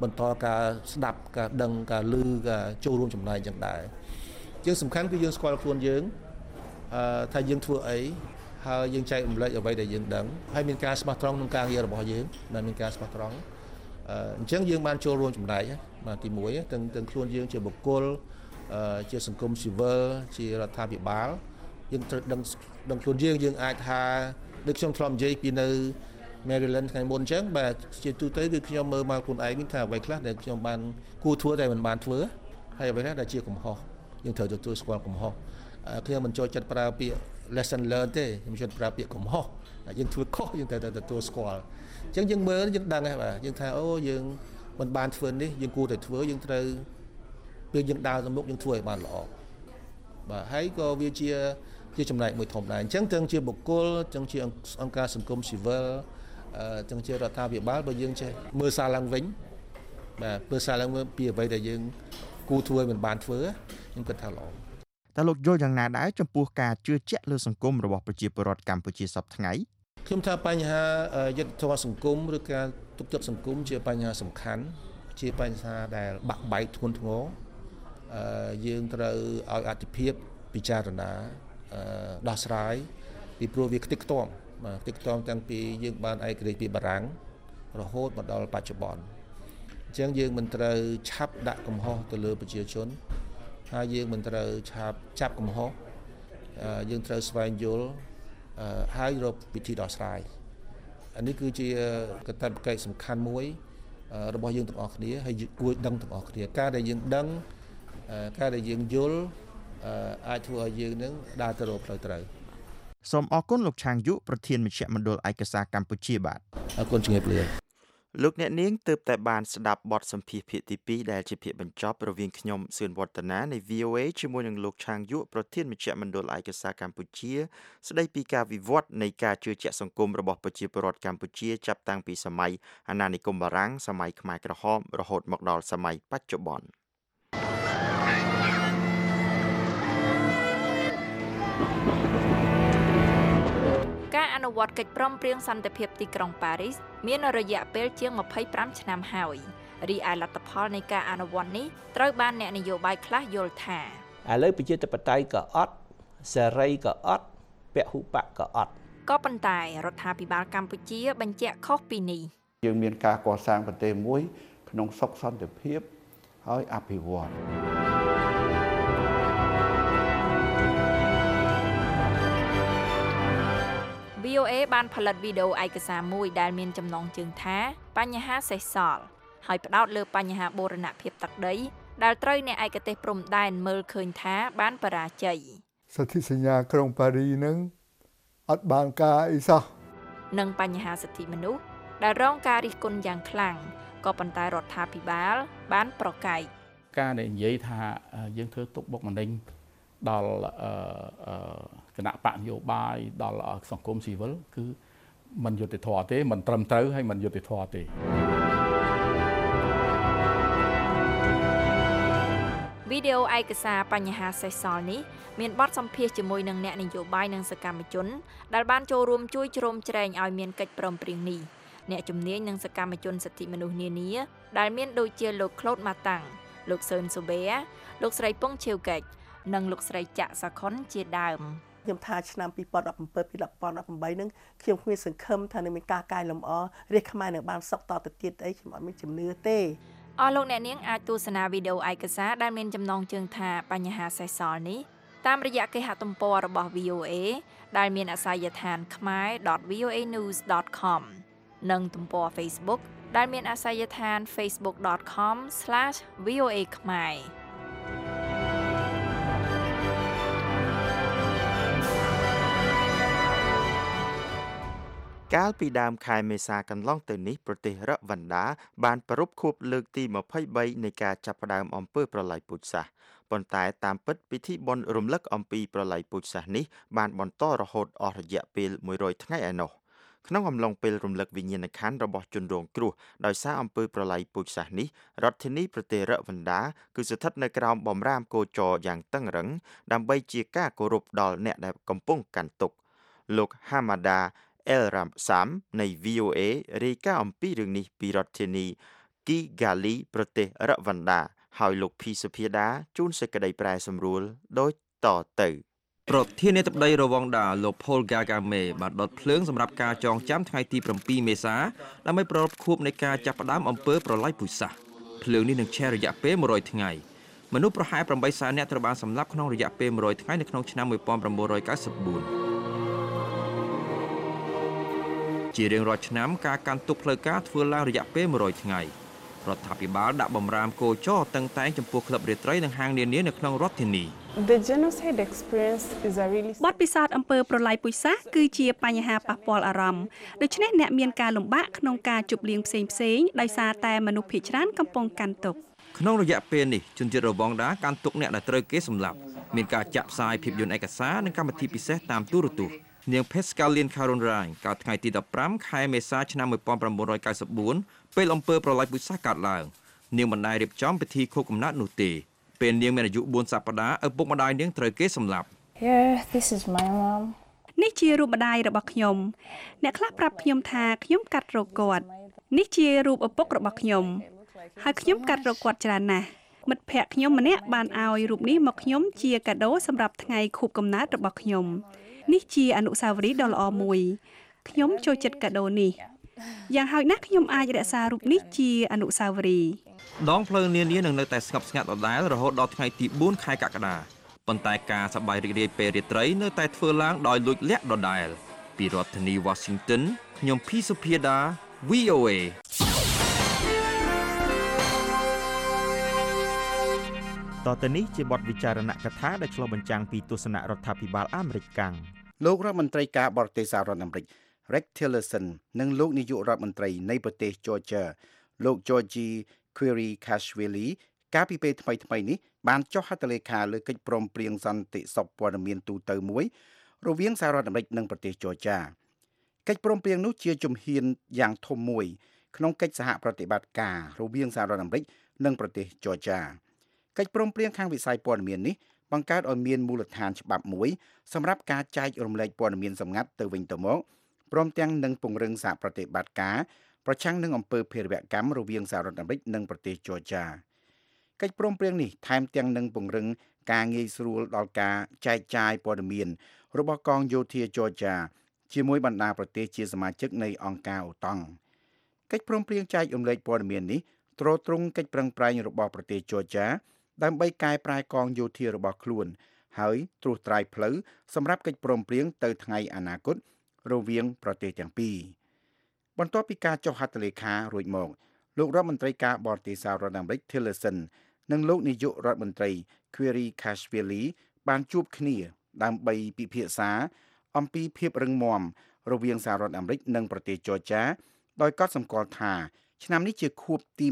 បន្តការស្ដាប់ការដឹងការឮការចូលរួមចំណែកយ៉ាងដែរជាងសំខាន់គឺយើងស្គាល់ខ្លួនយើងអឺថាយើងធ្វើអីហើយយើងចែករំលែកអ្វីដែលយើងដឹងហើយមានការស្មោះត្រង់ក្នុងការងាររបស់យើងដែលមានការស្មោះត្រង់អញ្ចឹងយើងបានចូលរួមចំណែកបាទទីមួយទាំងទាំងខ្លួនយើងជាបុគ្គលជាសង្គមស៊ីវិលជារដ្ឋាភិបាលយើងត្រូវដឹងដឹងខ្លួនយើងយើងអាចថាដូចខ្ញុំធ្លាប់និយាយពីនៅ Maryland ថ្ងៃមុនអញ្ចឹងបាទជាទូទៅគឺខ្ញុំមើលមកខ្លួនឯងវិញថាអ្វីខ្លះដែលខ្ញុំបានគួរធ្វើតែមិនបានធ្វើហើយអ្វីខ្លះដែលជាកំហុសយើងត្រូវទទួលស្គាល់កំហុសខ្ញុំមិនចូលចិត្តប្រើពាក្យ lesson learned ទេខ្ញុំចូលប្រើពាក្យកំហុសយើងធ្វើខុសយើងត្រូវតែទទួលស្គាល់អញ្ចឹងយើងមើលយើងដឹងហើយបាទយើងថាអូយើងមិនបានធ្វើនេះយើងគួរតែធ្វើយើងត្រូវពេលយើងដើរទៅមុខយើងធ្វើឲ្យបានល្អបាទហើយក៏វាជាជាចំណែកមួយធំដែរអញ្ចឹងទាំងជាបុគ្គលទាំងជាអង្គការសង្គមស៊ីវិលទាំងជារដ្ឋាភិបាលបើយើងចេះមើលសារឡើងវិញបាទមើលសារឡើងវិញពីអ្វីដែលយើងគួរធ្វើមិនបានធ្វើខ្ញុំគិតថាល្អតើលោកយល់យ៉ាងណាដែរចំពោះការជឿជាក់លើសង្គមរបស់ប្រជាពលរដ្ឋកម្ពុជាសពថ្ងៃខ្ញុំថាបញ្ហាយុត្តិធម៌សង្គមឬការទុកចិត្តសង្គមជាបញ្ហាសំខាន់ជាបញ្ហាដែលបាក់បែកធ្ងន់ធ្ងរយើងត្រូវឲ្យអធិភាពពិចារណាដោះស្រាយពីព្រោះវាខ្ទេចខ្ទាំបាទខ្ទេចខ្ទាំតាំងពីយើងបានឯករាជ្យពីបារាំងរហូតមកដល់បច្ចុប្បន្នអញ្ចឹងយើងមិនត្រូវឆាប់ដាក់កំហុសទៅលើប្រជាជនហើយយើងមិនត្រូវឆាប់ចាប់កំហុសយើងត្រូវស្វែងយល់ហើយរកវិធីដោះស្រាយអានេះគឺជាកាតព្វកិច្ចសំខាន់មួយរបស់យើងទាំងអស់គ្នាហើយគួរដឹងទាំងអស់គ្នាការដែលយើងដឹងការដែលយើងយល់អាចធ្វើឲ្យយើងនឹងដើរទៅរកផ្លូវត្រូវសូមអរគុណលោកឆាងយុប្រធានមជ្ឈមណ្ឌលឯកសារកម្ពុជាបាទអរគុណជំរាបលាលោកអ្នកនាងទើបតែបានស្ដាប់បទសម្ភាសន៍ភាគទីពីរដែលជាភាគបញ្ចប់រវាងខ្ញុំសឿនវឌ្ឍនានៃ វី អូ เอ ជាមួយនឹងលោកឆាងយុប្រធានមជ្ឈមណ្ឌលឯកសារកម្ពុជាស្ដីពីការវិវត្តនៃការជឿជាក់សង្គមរបស់ប្រជាពលរដ្ឋកម្ពុជាចាប់តាំងពីសម័យអាណានិគមបារាំងសម័យខ្មែរក្រហមរហូតមកដល់សម័យបច្ចុប្បន្នការអនុវត្តកិច្ចព្រមព្រៀងសន្តិភាពទីក្រុងប៉ារីសមានរយៈពេលជាងម្ភៃប្រាំឆ្នាំហើយរីឯលទ្ធផលនៃការអនុវត្តនេះត្រូវបានអ្នកនយោបាយខ្លះយល់ថាឥឡូវប្រជាធិបតេយ្យក៏អត់សេរីក៏អត់ពហុបកក៏អត់ក៏ប៉ុន្តែរដ្ឋាភិបាលកម្ពុជាបញ្ជាក់ខុសពីនេះយើងមានការកសាងប្រទេសមួយក្នុងសុខសន្តិភាពហើយអភិវឌ្ឍវី អូ เอ បានផលិតវីដេអូឯកសារមួយដែលមានចំណងជើងថាបញ្ហាសេសសល់ហើយផ្ដោតលើបញ្ហាបូរណភាពទឹកដីដែលត្រូវអ្នកឯកទេសព្រំដែនមើលឃើញថាបានបរាជ័យសន្ធិសញ្ញាក្រុងប៉ារីនឹងអត់បានការអីសោះនិងបញ្ហាសិទ្ធិមនុស្សដែលរងការរិះគន់យ៉ាងខ្លាំងក៏ប៉ុន្តែរដ្ឋាភិបាលបានប្រកែកការដែលនិយាយថាយើងធ្វើទុកបុកម្នេញដល់គណៈបកនយោបាយដល់សង្គមស៊ីវិលគឺមិនយុត្តិធម៌ទេមិនត្រឹមត្រូវហើយមិនយុត្តិធម៌ទេវីដេអូឯកសារបញ្ហាសេសសល់នេះមានបទសម្ភាសន៍ជាមួយនឹងអ្នកនយោបាយនិងសកម្មជនដែលបានចូលរួមជួយជ្រោមជ្រែងឲ្យមានកិច្ចព្រមព្រៀងនេះអ្នកជំនាញនិងសកម្មជនសិទ្ធិមនុស្សនានាដែលមានដូចជាលោកក្លូតម៉ាតាំងលោកសឿនសូបេលោកស្រីពងឆាវកេចនិងលោកស្រីចាក់សាខុនជាដើមខ្ញុំថាឆ្នាំពីរពាន់ដប់ប្រាំពីរពាន់ដប់ប្រាំហ្នឹងខ្ញុំគ្មានសង្ឃឹមថានឹងមានការកែលម្អរាជខ្មែរនឹងបានសុខតទៅទៀតអីខ្ញុំអត់មានជំនឿទេអស់លោកអ្នកនាងអាចទស្សនាវីដេអូឯកសារដែលមានចំណងជើងថាបញ្ហាសេសសល់នេះតាមរយៈគេហទំព័ររបស់ វី អូ เอ ដែលមានអាសយដ្ឋាន khmer dot v o a news dot com និងទំព័រ Facebook ដែលមានអាសយដ្ឋាន facebook dot com slash v o a khmer កាលពីដើមខែមេសាកន្លងទៅនេះប្រទេសរវ៉ាន់ដាបានប្រារព្ធខួបលើកទីម្ភៃបីនៃការចាប់ផ្ដើមអំពើប្រល័យពូជសាសន៍ប៉ុន្តែតាមពិតពិធីបុណ្យរំលឹកអំពីប្រល័យពូជសាសន៍នេះបានបន្តរហូតអស់រយៈពេលមួយរយថ្ងៃឯណោះក្នុងអំឡុងពេលរំលឹកវិញ្ញាណក្ខន្ធរបស់ជនរងគ្រោះដោយសារអំពើប្រល័យពូជសាសន៍នេះរដ្ឋធានីប្រទេសរវ៉ាន់ដាគឺស្ថិតនៅក្រោមបម្រាមគោចរយ៉ាងតឹងរ៉ឹងដើម្បីជាការគោរពដល់អ្នកដែលកំពុងកាន់ទុក្ខលោកហាម៉ាដាអេលរ៉ាំសាំនៃ វី អូ เอ រាយការណ៍អំពីរឿងនេះពីរដ្ឋធានីគទីហ្គាលីប្រទេសរវ៉ាន់ដាហើយលោកភីសុភាដាជូនសេចក្តីប្រែសម្រួលដូចតទៅប្រធានាធិបតីរវ៉ាន់ដាលោក Paul Kagame បានដុតភ្លើងសម្រាប់ការចងចាំថ្ងៃទី7មេសាដើម្បីប្រារព្ធខួបនៃការចាប់ផ្ដើមអំពើប្រល័យពូជសាសន៍ភ្លើងនេះនឹងឆេះរយៈពេល100ថ្ងៃមនុស្សប្រហែល8សែននាក់ត្រូវបានសម្លាប់ក្នុងរយៈពេល100ថ្ងៃនៅក្នុងឆ្នាំ1994ជារៀងរាល់ឆ្នាំការកាន់ទុកផ្លូវការធ្វើឡើងរយៈពេល100ថ្ងៃរដ្ឋាភិបាលដាក់បំរាមកោចរតឹងតែងចំពោះក្លឹបរាត្រីនិងហាងនានានៅក្នុងរដ្ឋធានី The genocide experience is a really បទពិសោធន៍អំពើប្រល័យពូជសាសន៍គឺជាបញ្ហាប៉ះពាល់អារម្មណ៍ដូច្នេះអ្នកមានការលំបាកក្នុងការជប់លៀងផ្សេងផ្សេងដោយសារតែមនុស្សភាគច្រើនកំពុងកាន់ទុក្ខក្នុងរយៈពេលនេះជនជាតិរវ៉ាន់ដាកាន់ទុក្ខអ្នកដែលត្រូវគេសម្លាប់មានការចាក់ផ្សាយភាពយន្តឯកសារនិងកម្មវិធីពិសេសតាមទូរទស្សន៍នាង Pascaline Caron-Ryan កើតថ្ងៃទី15ខែមេសាឆ្នាំ1994ពេលអំពើប្រល័យពូជសាសន៍កើតឡើងនាងមិនដែលរៀបចំពិធីខួបកំណើតនោះទេពេលនាងមានអាយុ4សប្តាហ៍ឪពុកម្ដាយនាងត្រូវគេសម្លាប់ Yeah, this is my mom. នេះជារូបម្ដាយរបស់ខ្ញុំអ្នកខ្លះប្រាប់ខ្ញុំថាខ្ញុំកាត់រោគគាត់នេះជារូបឪពុករបស់ខ្ញុំហើយខ្ញុំកាត់រោគគាត់ច្រើនណាស់មិត្តភ័ក្តិខ្ញុំម្នាក់បានឲ្យរូបនេះមកខ្ញុំជាកាដូសម្រាប់ថ្ងៃខួបកំណើតរបស់ខ្ញុំនេះជាអនុស្សាវរីយ៍ដ៏ល្អមួយខ្ញុំចូលចិត្តកាដូនេះយ៉ាងហោចណាស់ខ្ញុំអាចរក្សារូបនេះជាអនុស្សាវរីយ៍ដងផ្លូវនានានឹងនៅតែស្ងប់ស្ងាត់ដដែលរហូតដល់ថ្ងៃទី4ខែកក្កដាប៉ុន្តែការសប្បាយរីករាយពេលរាត្រីនៅតែធ្វើឡើងដោយលួចលាក់ដដែលពីរដ្ឋធានី Washington ខ្ញុំភីសុភាដា V O A តទៅនេះជាបទវិចារណកថាដែលឆ្លុះបញ្ចាំងពីទស្សនៈរដ្ឋាភិបាលអាមេរិកកាំងលោករដ្ឋមន្ត្រីការបរទេសសហរដ្ឋអាមេរិក Rex Tillerson និងលោកនាយករដ្ឋមន្ត្រីនៃប្រទេស Georgia លោក Georgie Kwerekashvili កាលពីពេលថ្មីៗនេះបានចុះហត្ថលេខាលើកិច្ចព្រមព្រៀងសន្តិសុខព័ត៌មានទូទៅមួយរវាងសហរដ្ឋអាមេរិកនិងប្រទេស Georgia កិច្ចព្រមព្រៀងនោះជាជំហានយ៉ាងធំមួយក្នុងកិច្ចសហប្រតិបត្តិការរវាងសហរដ្ឋអាមេរិកនិងប្រទេស Georgia កិច្ចព្រមព្រៀងខាងវិស័យព័ត៌មាននេះបង្កើតឲ្យមានមូលដ្ឋានច្បាប់មួយសម្រាប់ការចែករំលែកព័ត៌មានសម្ងាត់ទៅវិញទៅមកព្រមទាំងនឹងពង្រឹងសហប្រតិបត្តិការប្រឆាំងនឹងអំពើភេរវកម្មរវាងសហរដ្ឋអាមេរិកនិងប្រទេស Georgia កិច្ចព្រមព្រៀងនេះថែមទាំងនឹងពង្រឹងការងាយស្រួលដល់ការចែកចាយព័ត៌មានរបស់កងយោធា Georgia ជាមួយបណ្ដាប្រទេសជាសមាជិកនៃអង្គការអូតង់កិច្ចព្រមព្រៀងចែករំលែកព័ត៌មាននេះទ្រទ្រង់កិច្ចប្រឹងប្រែងរបស់ប្រទេស Georgia ដើម្បីកែប្រែកងយោធារបស់ខ្លួនហើយត្រួសត្រាយផ្លូវសម្រាប់កិច្ចព្រមព្រៀងទៅថ្ងៃអនាគតរវាងប្រទេសទាំងពីរបន្ទាប់ពីការចុះហត្ថលេខារួចមកលោករដ្ឋមន្ត្រីការបរទេសសហរដ្ឋអាមេរិក Tillerson និងលោកនាយករដ្ឋមន្ត្រី Kwerekashvili បានជួបគ្នាដើម្បីពិភាក្សាអំពីភាពរឹងមាំរវាងសហរដ្ឋអាមេរិកនិងប្រទេស Georgia ដោយកត់សម្គាល់ថាឆ្នាំនេះជាខួបទី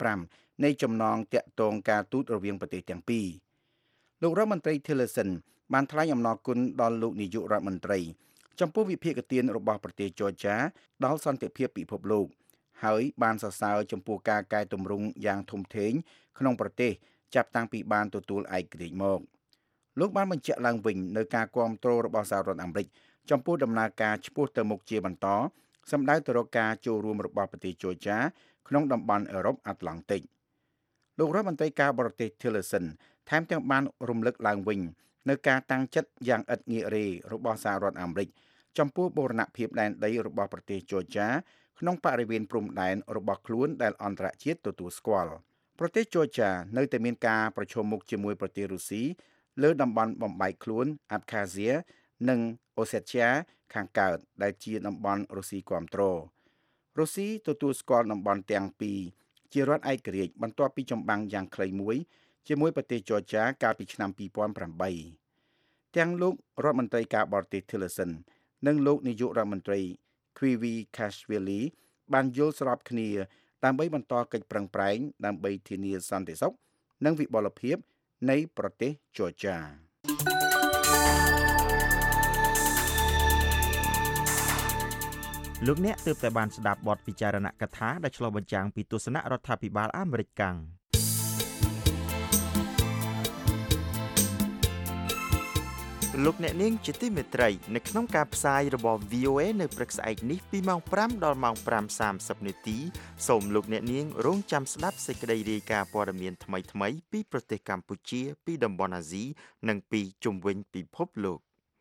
25នៃចំណងតាក់ទងការទូតរវាងប្រទេសទាំងពីរលោករដ្ឋមន្ត្រី Tillerson បានថ្លែងអំណរគុណដល់លោកនាយករដ្ឋមន្ត្រីចំពោះវិភាគទានរបស់ប្រទេស Georgia ដល់សន្តិភាពពិភពលោកហើយបានសរសើរចំពោះការកែតម្រង់យ៉ាងធំធេងក្នុងប្រទេសចាប់តាំងពីបានទទួលឯករាជ្យមកលោកបានបញ្ជាក់ឡើងវិញនៅការគាំទ្ររបស់សហរដ្ឋអាមេរិកចំពោះដំណើរការឆ្ពោះទៅមុខជាបន្តសម្ដៅទៅរកការចូលរួមរបស់ប្រទេស Georgia ក្នុងតំបន់អឺរ៉ុបអាត្លង់តិកលោករដ្ឋមន្ត្រីការបរទេស Tillerson ថែមទាំងបានរំលឹកឡើងវិញនៅការតាំងចិត្តយ៉ាងឥតងាករេរបស់សហរដ្ឋអាមេរិកចំពោះបូរណភាពដែនដីរបស់ប្រទេស Georgia ក្នុងបរិវេណព្រំដែនរបស់ខ្លួនដែលអន្តរជាតិទទួលស្គាល់ប្រទេស Georgia នៅតែមានការប្រឈមមុខជាមួយប្រទេសរុស្ស៊ីលើតំបន់បំបែកខ្លួន Abkhazia និង Ossetia ខាងកើតដែលជាតំបន់រុស្ស៊ីគាំទ្ររុស្ស៊ីទទួលស្គាល់តំបន់ទាំងពីរជារដ្ឋឯករាជ្យបន្ទាប់ពីចម្បាំងយ៉ាងខ្លីមួយជាមួយប្រទេស Georgia កាលពីឆ្នាំពីរពាន់ប្រាំបីទាំងលោករដ្ឋមន្ត្រីការបរទេស Tillerson និងលោកនាយករដ្ឋមន្ត្រី Kwerekashvili បានយល់ស្របគ្នាដើម្បីបន្តកិច្ចប្រឹងប្រែងដើម្បីធានាសន្តិសុខនិងវិបលភាពនៃប្រទេស Georgia លោកអ្នកទើបតែបានស្ដាប់បទពិចារណកថាដែលឆ្លុះបញ្ចាំងពីទស្សនៈរដ្ឋាភិបាលអាមេរិកកាំងលោកអ្នកនាងជាទីមេត្រីនៅក្នុងការផ្សាយរបស់ វី អូ เอ នៅព្រឹកស្អែកនេះពីម៉ោងប្រាំដល់ម៉ោងប្រាំសាមសិបនាទីសូមលោកអ្នកនាងរងចាំស្ដាប់សេចក្តីរាយការណ៍ព័ត៌មានថ្មីៗពីប្រទេសកម្ពុជាពីតំបន់អាស៊ីនិងពីជុំវិញពិភពលោក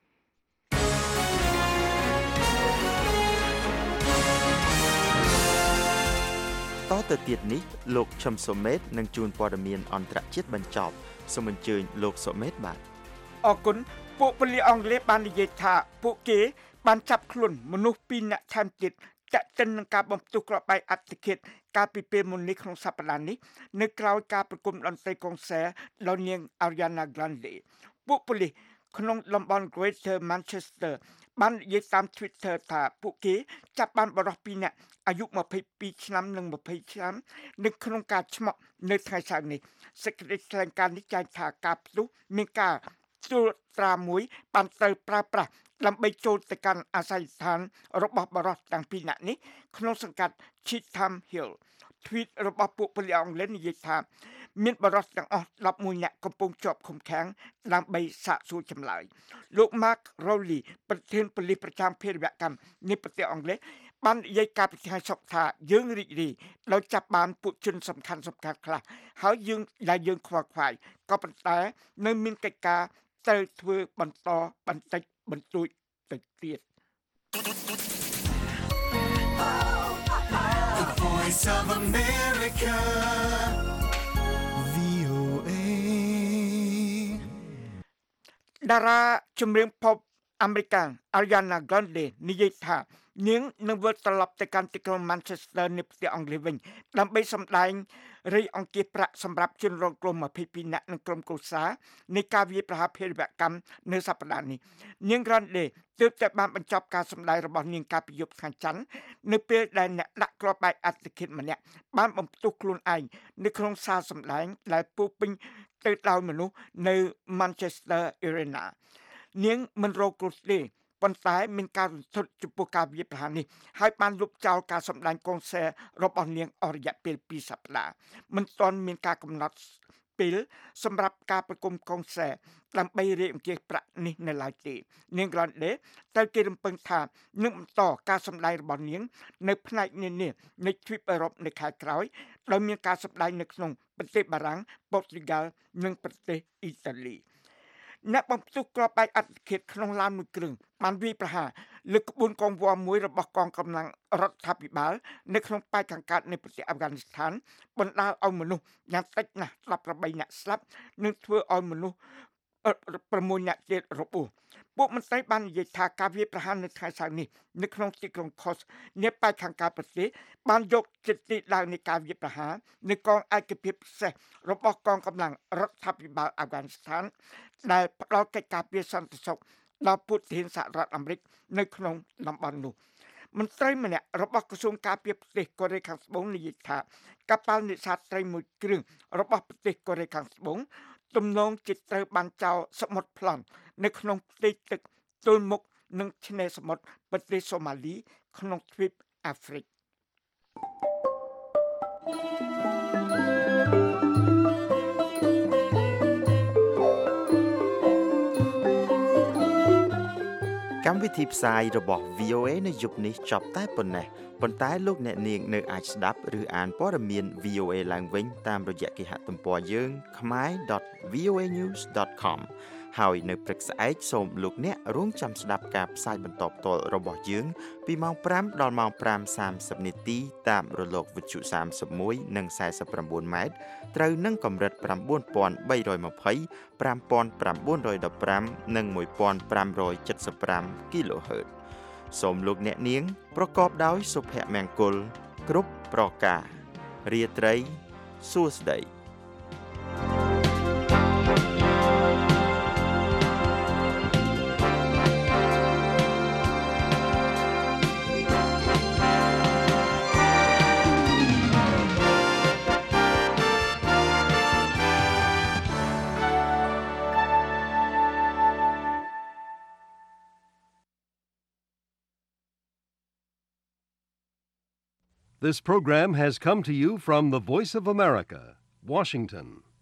តទៅទៀតនេះលោកឈឹមសុមេតនឹងជួនព័ត៌មានអន្តរជាតិបញ្ចប់សូមអញ្ជើញលោកសុមេតបាទអរគុណពួកប៉ូលីសអង់គ្លេសបាននិយាយថាពួកគេបានចាប់ខ្លួនមនុស្សពីរនាក់ថែមទៀតចាក់ចិននឹងការបំផ្ទុះគ្រាប់បែកអត្តឃាតកាលពីពេលមុននេះក្នុងសប្តាហ៍នេះនៅក្រៅការប្រគំតន្ត្រីកុងសែដោយនាង Ariana Grande ពួកប៉ូលីសក្នុងតំបន់ Greater Manchester បាននិយាយតាម Twitter ថាពួកគេចាប់បានបរិសុទ្ធពីរនាក់អាយុម្ភៃពីរឆ្នាំនិងម្ភៃឆ្នាំនៅក្នុងការឆ្មក់នៅថ្ងៃសៅរ៍នេះសេចក្តីថ្លែងការណ៍នេះចែងថាការផ្ទុះមានការត្រួតត្រាមួយបានត្រូវប្រើប្រាស់ដើម្បីចូលទៅកាន់អាសយដ្ឋានរបស់បរិសុទ្ធទាំងពីរនាក់នេះក្នុងសង្កាត់ Cheetham Hill tweet របស់ពួកប៉ូលីសអង់គ្លេសនិយាយថាមានបរិសុទ្ធទាំងអស់ដប់មួយនាក់កំពុងជាប់ឃុំឃាំងដើម្បីសាកសួរចម្លើយលោក Mark Rowley ប្រធានប៉ូលីសប្រចាំភេរវកម្មនៃប្រទេសអង់គ្លេសបាននិយាយការពីថ្ងៃសុក្រថាយើងរីករាយដោយចាប់បានពួកជនសំខាន់សំខាន់ខ្លះហើយយើងដែលយើងខ្វល់ខ្វាយក៏ប៉ុន្តែនៅមានកិច្ចការត្រូវធ្វើបន្តបន្តិចបន្តួចទៅទៀត The Voice of America វី អូ เอតារាចម្រៀង pop អាមេរិក Ariana Grande និយាយថានាងនឹងវិលត្រឡប់ទៅកាន់ទីក្រុង Manchester នៃប្រទេសអង់គ្លេសវិញដើម្បីសម្ដែងរៃអង្គាសប្រាក់សម្រាប់ជនរងគ្រោះម្ភៃពីរនាក់និងក្រុមគ្រួសារនៃការវាយប្រហារភេរវកម្មនៅសប្តាហ៍នេះនាង Grande ទើបតែបានបញ្ចប់ការសម្ដែងរបស់នាងកាលពីយប់ថ្ងៃច័ន្ទនៅពេលដែលអ្នកដាក់គ្រាប់បែកអត្តឃាតម្នាក់បានបំផ្ទុះខ្លួនឯងនៅក្នុងសាលសម្ដែងដែលពោពេញទៅដោយមនុស្សនៅ Manchester Arena នាងមិនរងគ្រោះទេប៉ុន្តែមានការរន្ធត់ចំពោះការវាយប្រហារនេះហើយបានលុបចោលការសម្ដែងកុងសែរបស់នាងអស់រយៈពេលពីរសប្តាហ៍មិនទាន់មានការកំណត់ពេលសម្រាប់ការប្រគំកុងសែដើម្បីរៀបអង្គាសប្រាក់នេះនៅឡើយទេនាង Grande ត្រូវគេរំពឹងថានឹងបន្តការសម្ដែងរបស់នាងនៅផ្នែកនានានៃទ្វីបអឺរ៉ុបនៅខែក្រោយដោយមានការសម្ដែងនៅក្នុងប្រទេសបារាំងប៉ូទុយហ្គាល់និងប្រទេសអ៊ីតាលីអ្នកបំផ្ទុះគ្រាប់បែកអត្តឃាតក្នុងឡានមួយគ្រឿងបានវាយប្រហារលើក្បួនកងវ៉ាមួយរបស់កងកម្លាំងរដ្ឋាភិបាលនៅក្នុងប៉ែកខាងកើតនៃប្រទេសអាហ្វហ្គានីស្ថានបណ្ដាលឲ្យមនុស្សយ៉ាងតិចណាស់ស្លាប់ប្រាំបីនាក់ស្លាប់និងធ្វើឲ្យមនុស្សប្រាំមួយនាក់ទៀតរបួសពួកមន្ត្រីបាននិយាយថាការវាយប្រហារនៅថ្ងៃសៅរ៍នេះនៅក្នុងទីក្រុង Kos នៃប៉ែកខាងកើតប្រទេសបានយកចិត្តទីឡើងនៃការវាយប្រហារនៃកងឯកភាពពិសេសរបស់កងកម្លាំងរដ្ឋាភិបាលអាហ្វហ្គានីស្ថានដែលផ្ដល់កិច្ចការពារសន្តិសុខដល់ពលរដ្ឋសហរដ្ឋអាមេរិកនៅក្នុងតំបន់នោះមន្ត្រីម្នាក់របស់ក្រសួងការពារប្រទេសកូរ៉េខាងត្បូងនិយាយថាកប៉ាល់នេសាទត្រីមួយគ្រឿងរបស់ប្រទេសកូរ៉េខាងត្បូងទំនងជាត្រូវបានចោលសមុទ្រប្លន់នៅក្នុងផ្ទៃទឹកទល់មុខនឹងឆ្នេរសមុទ្រប្រទេសសូម៉ាលីក្នុងទ្វីបអាហ្វ្រិកកម្មវិធីផ្សាយរបស់ វី អូ เอ នៅយប់នេះចប់តែប៉ុណ្ណេះប៉ុន្តែលោកអ្នកនាងនៅអាចស្ដាប់ឬអានព័ត៌មាន វី អូ เอ ឡើងវិញតាមរយៈគេហទំព័រយើង khmer dot v o a news dot com ហើយនៅព្រឹកស្អែកសូមលោកអ្នករងចាំស្ដាប់ការផ្សាយបន្តផ្ទាល់របស់យើងពីម៉ោងប្រាំដល់ម៉ោងប្រាំសាមសិបនាទីតាមរលកវិទ្យុសាមសិបមួយនិងសែសិបប្រាំបួនម៉ែត្រត្រូវនឹងកម្រិត៩,៣២០ ៥,៩១៥ និង១,៥៧៥ kHz សូមលោកអ្នកនាងប្រកបដោយសុភមង្គលគ្រប់ប្រការរាត្រីសួស្តី This program has come to you from the Voice of America, Washington.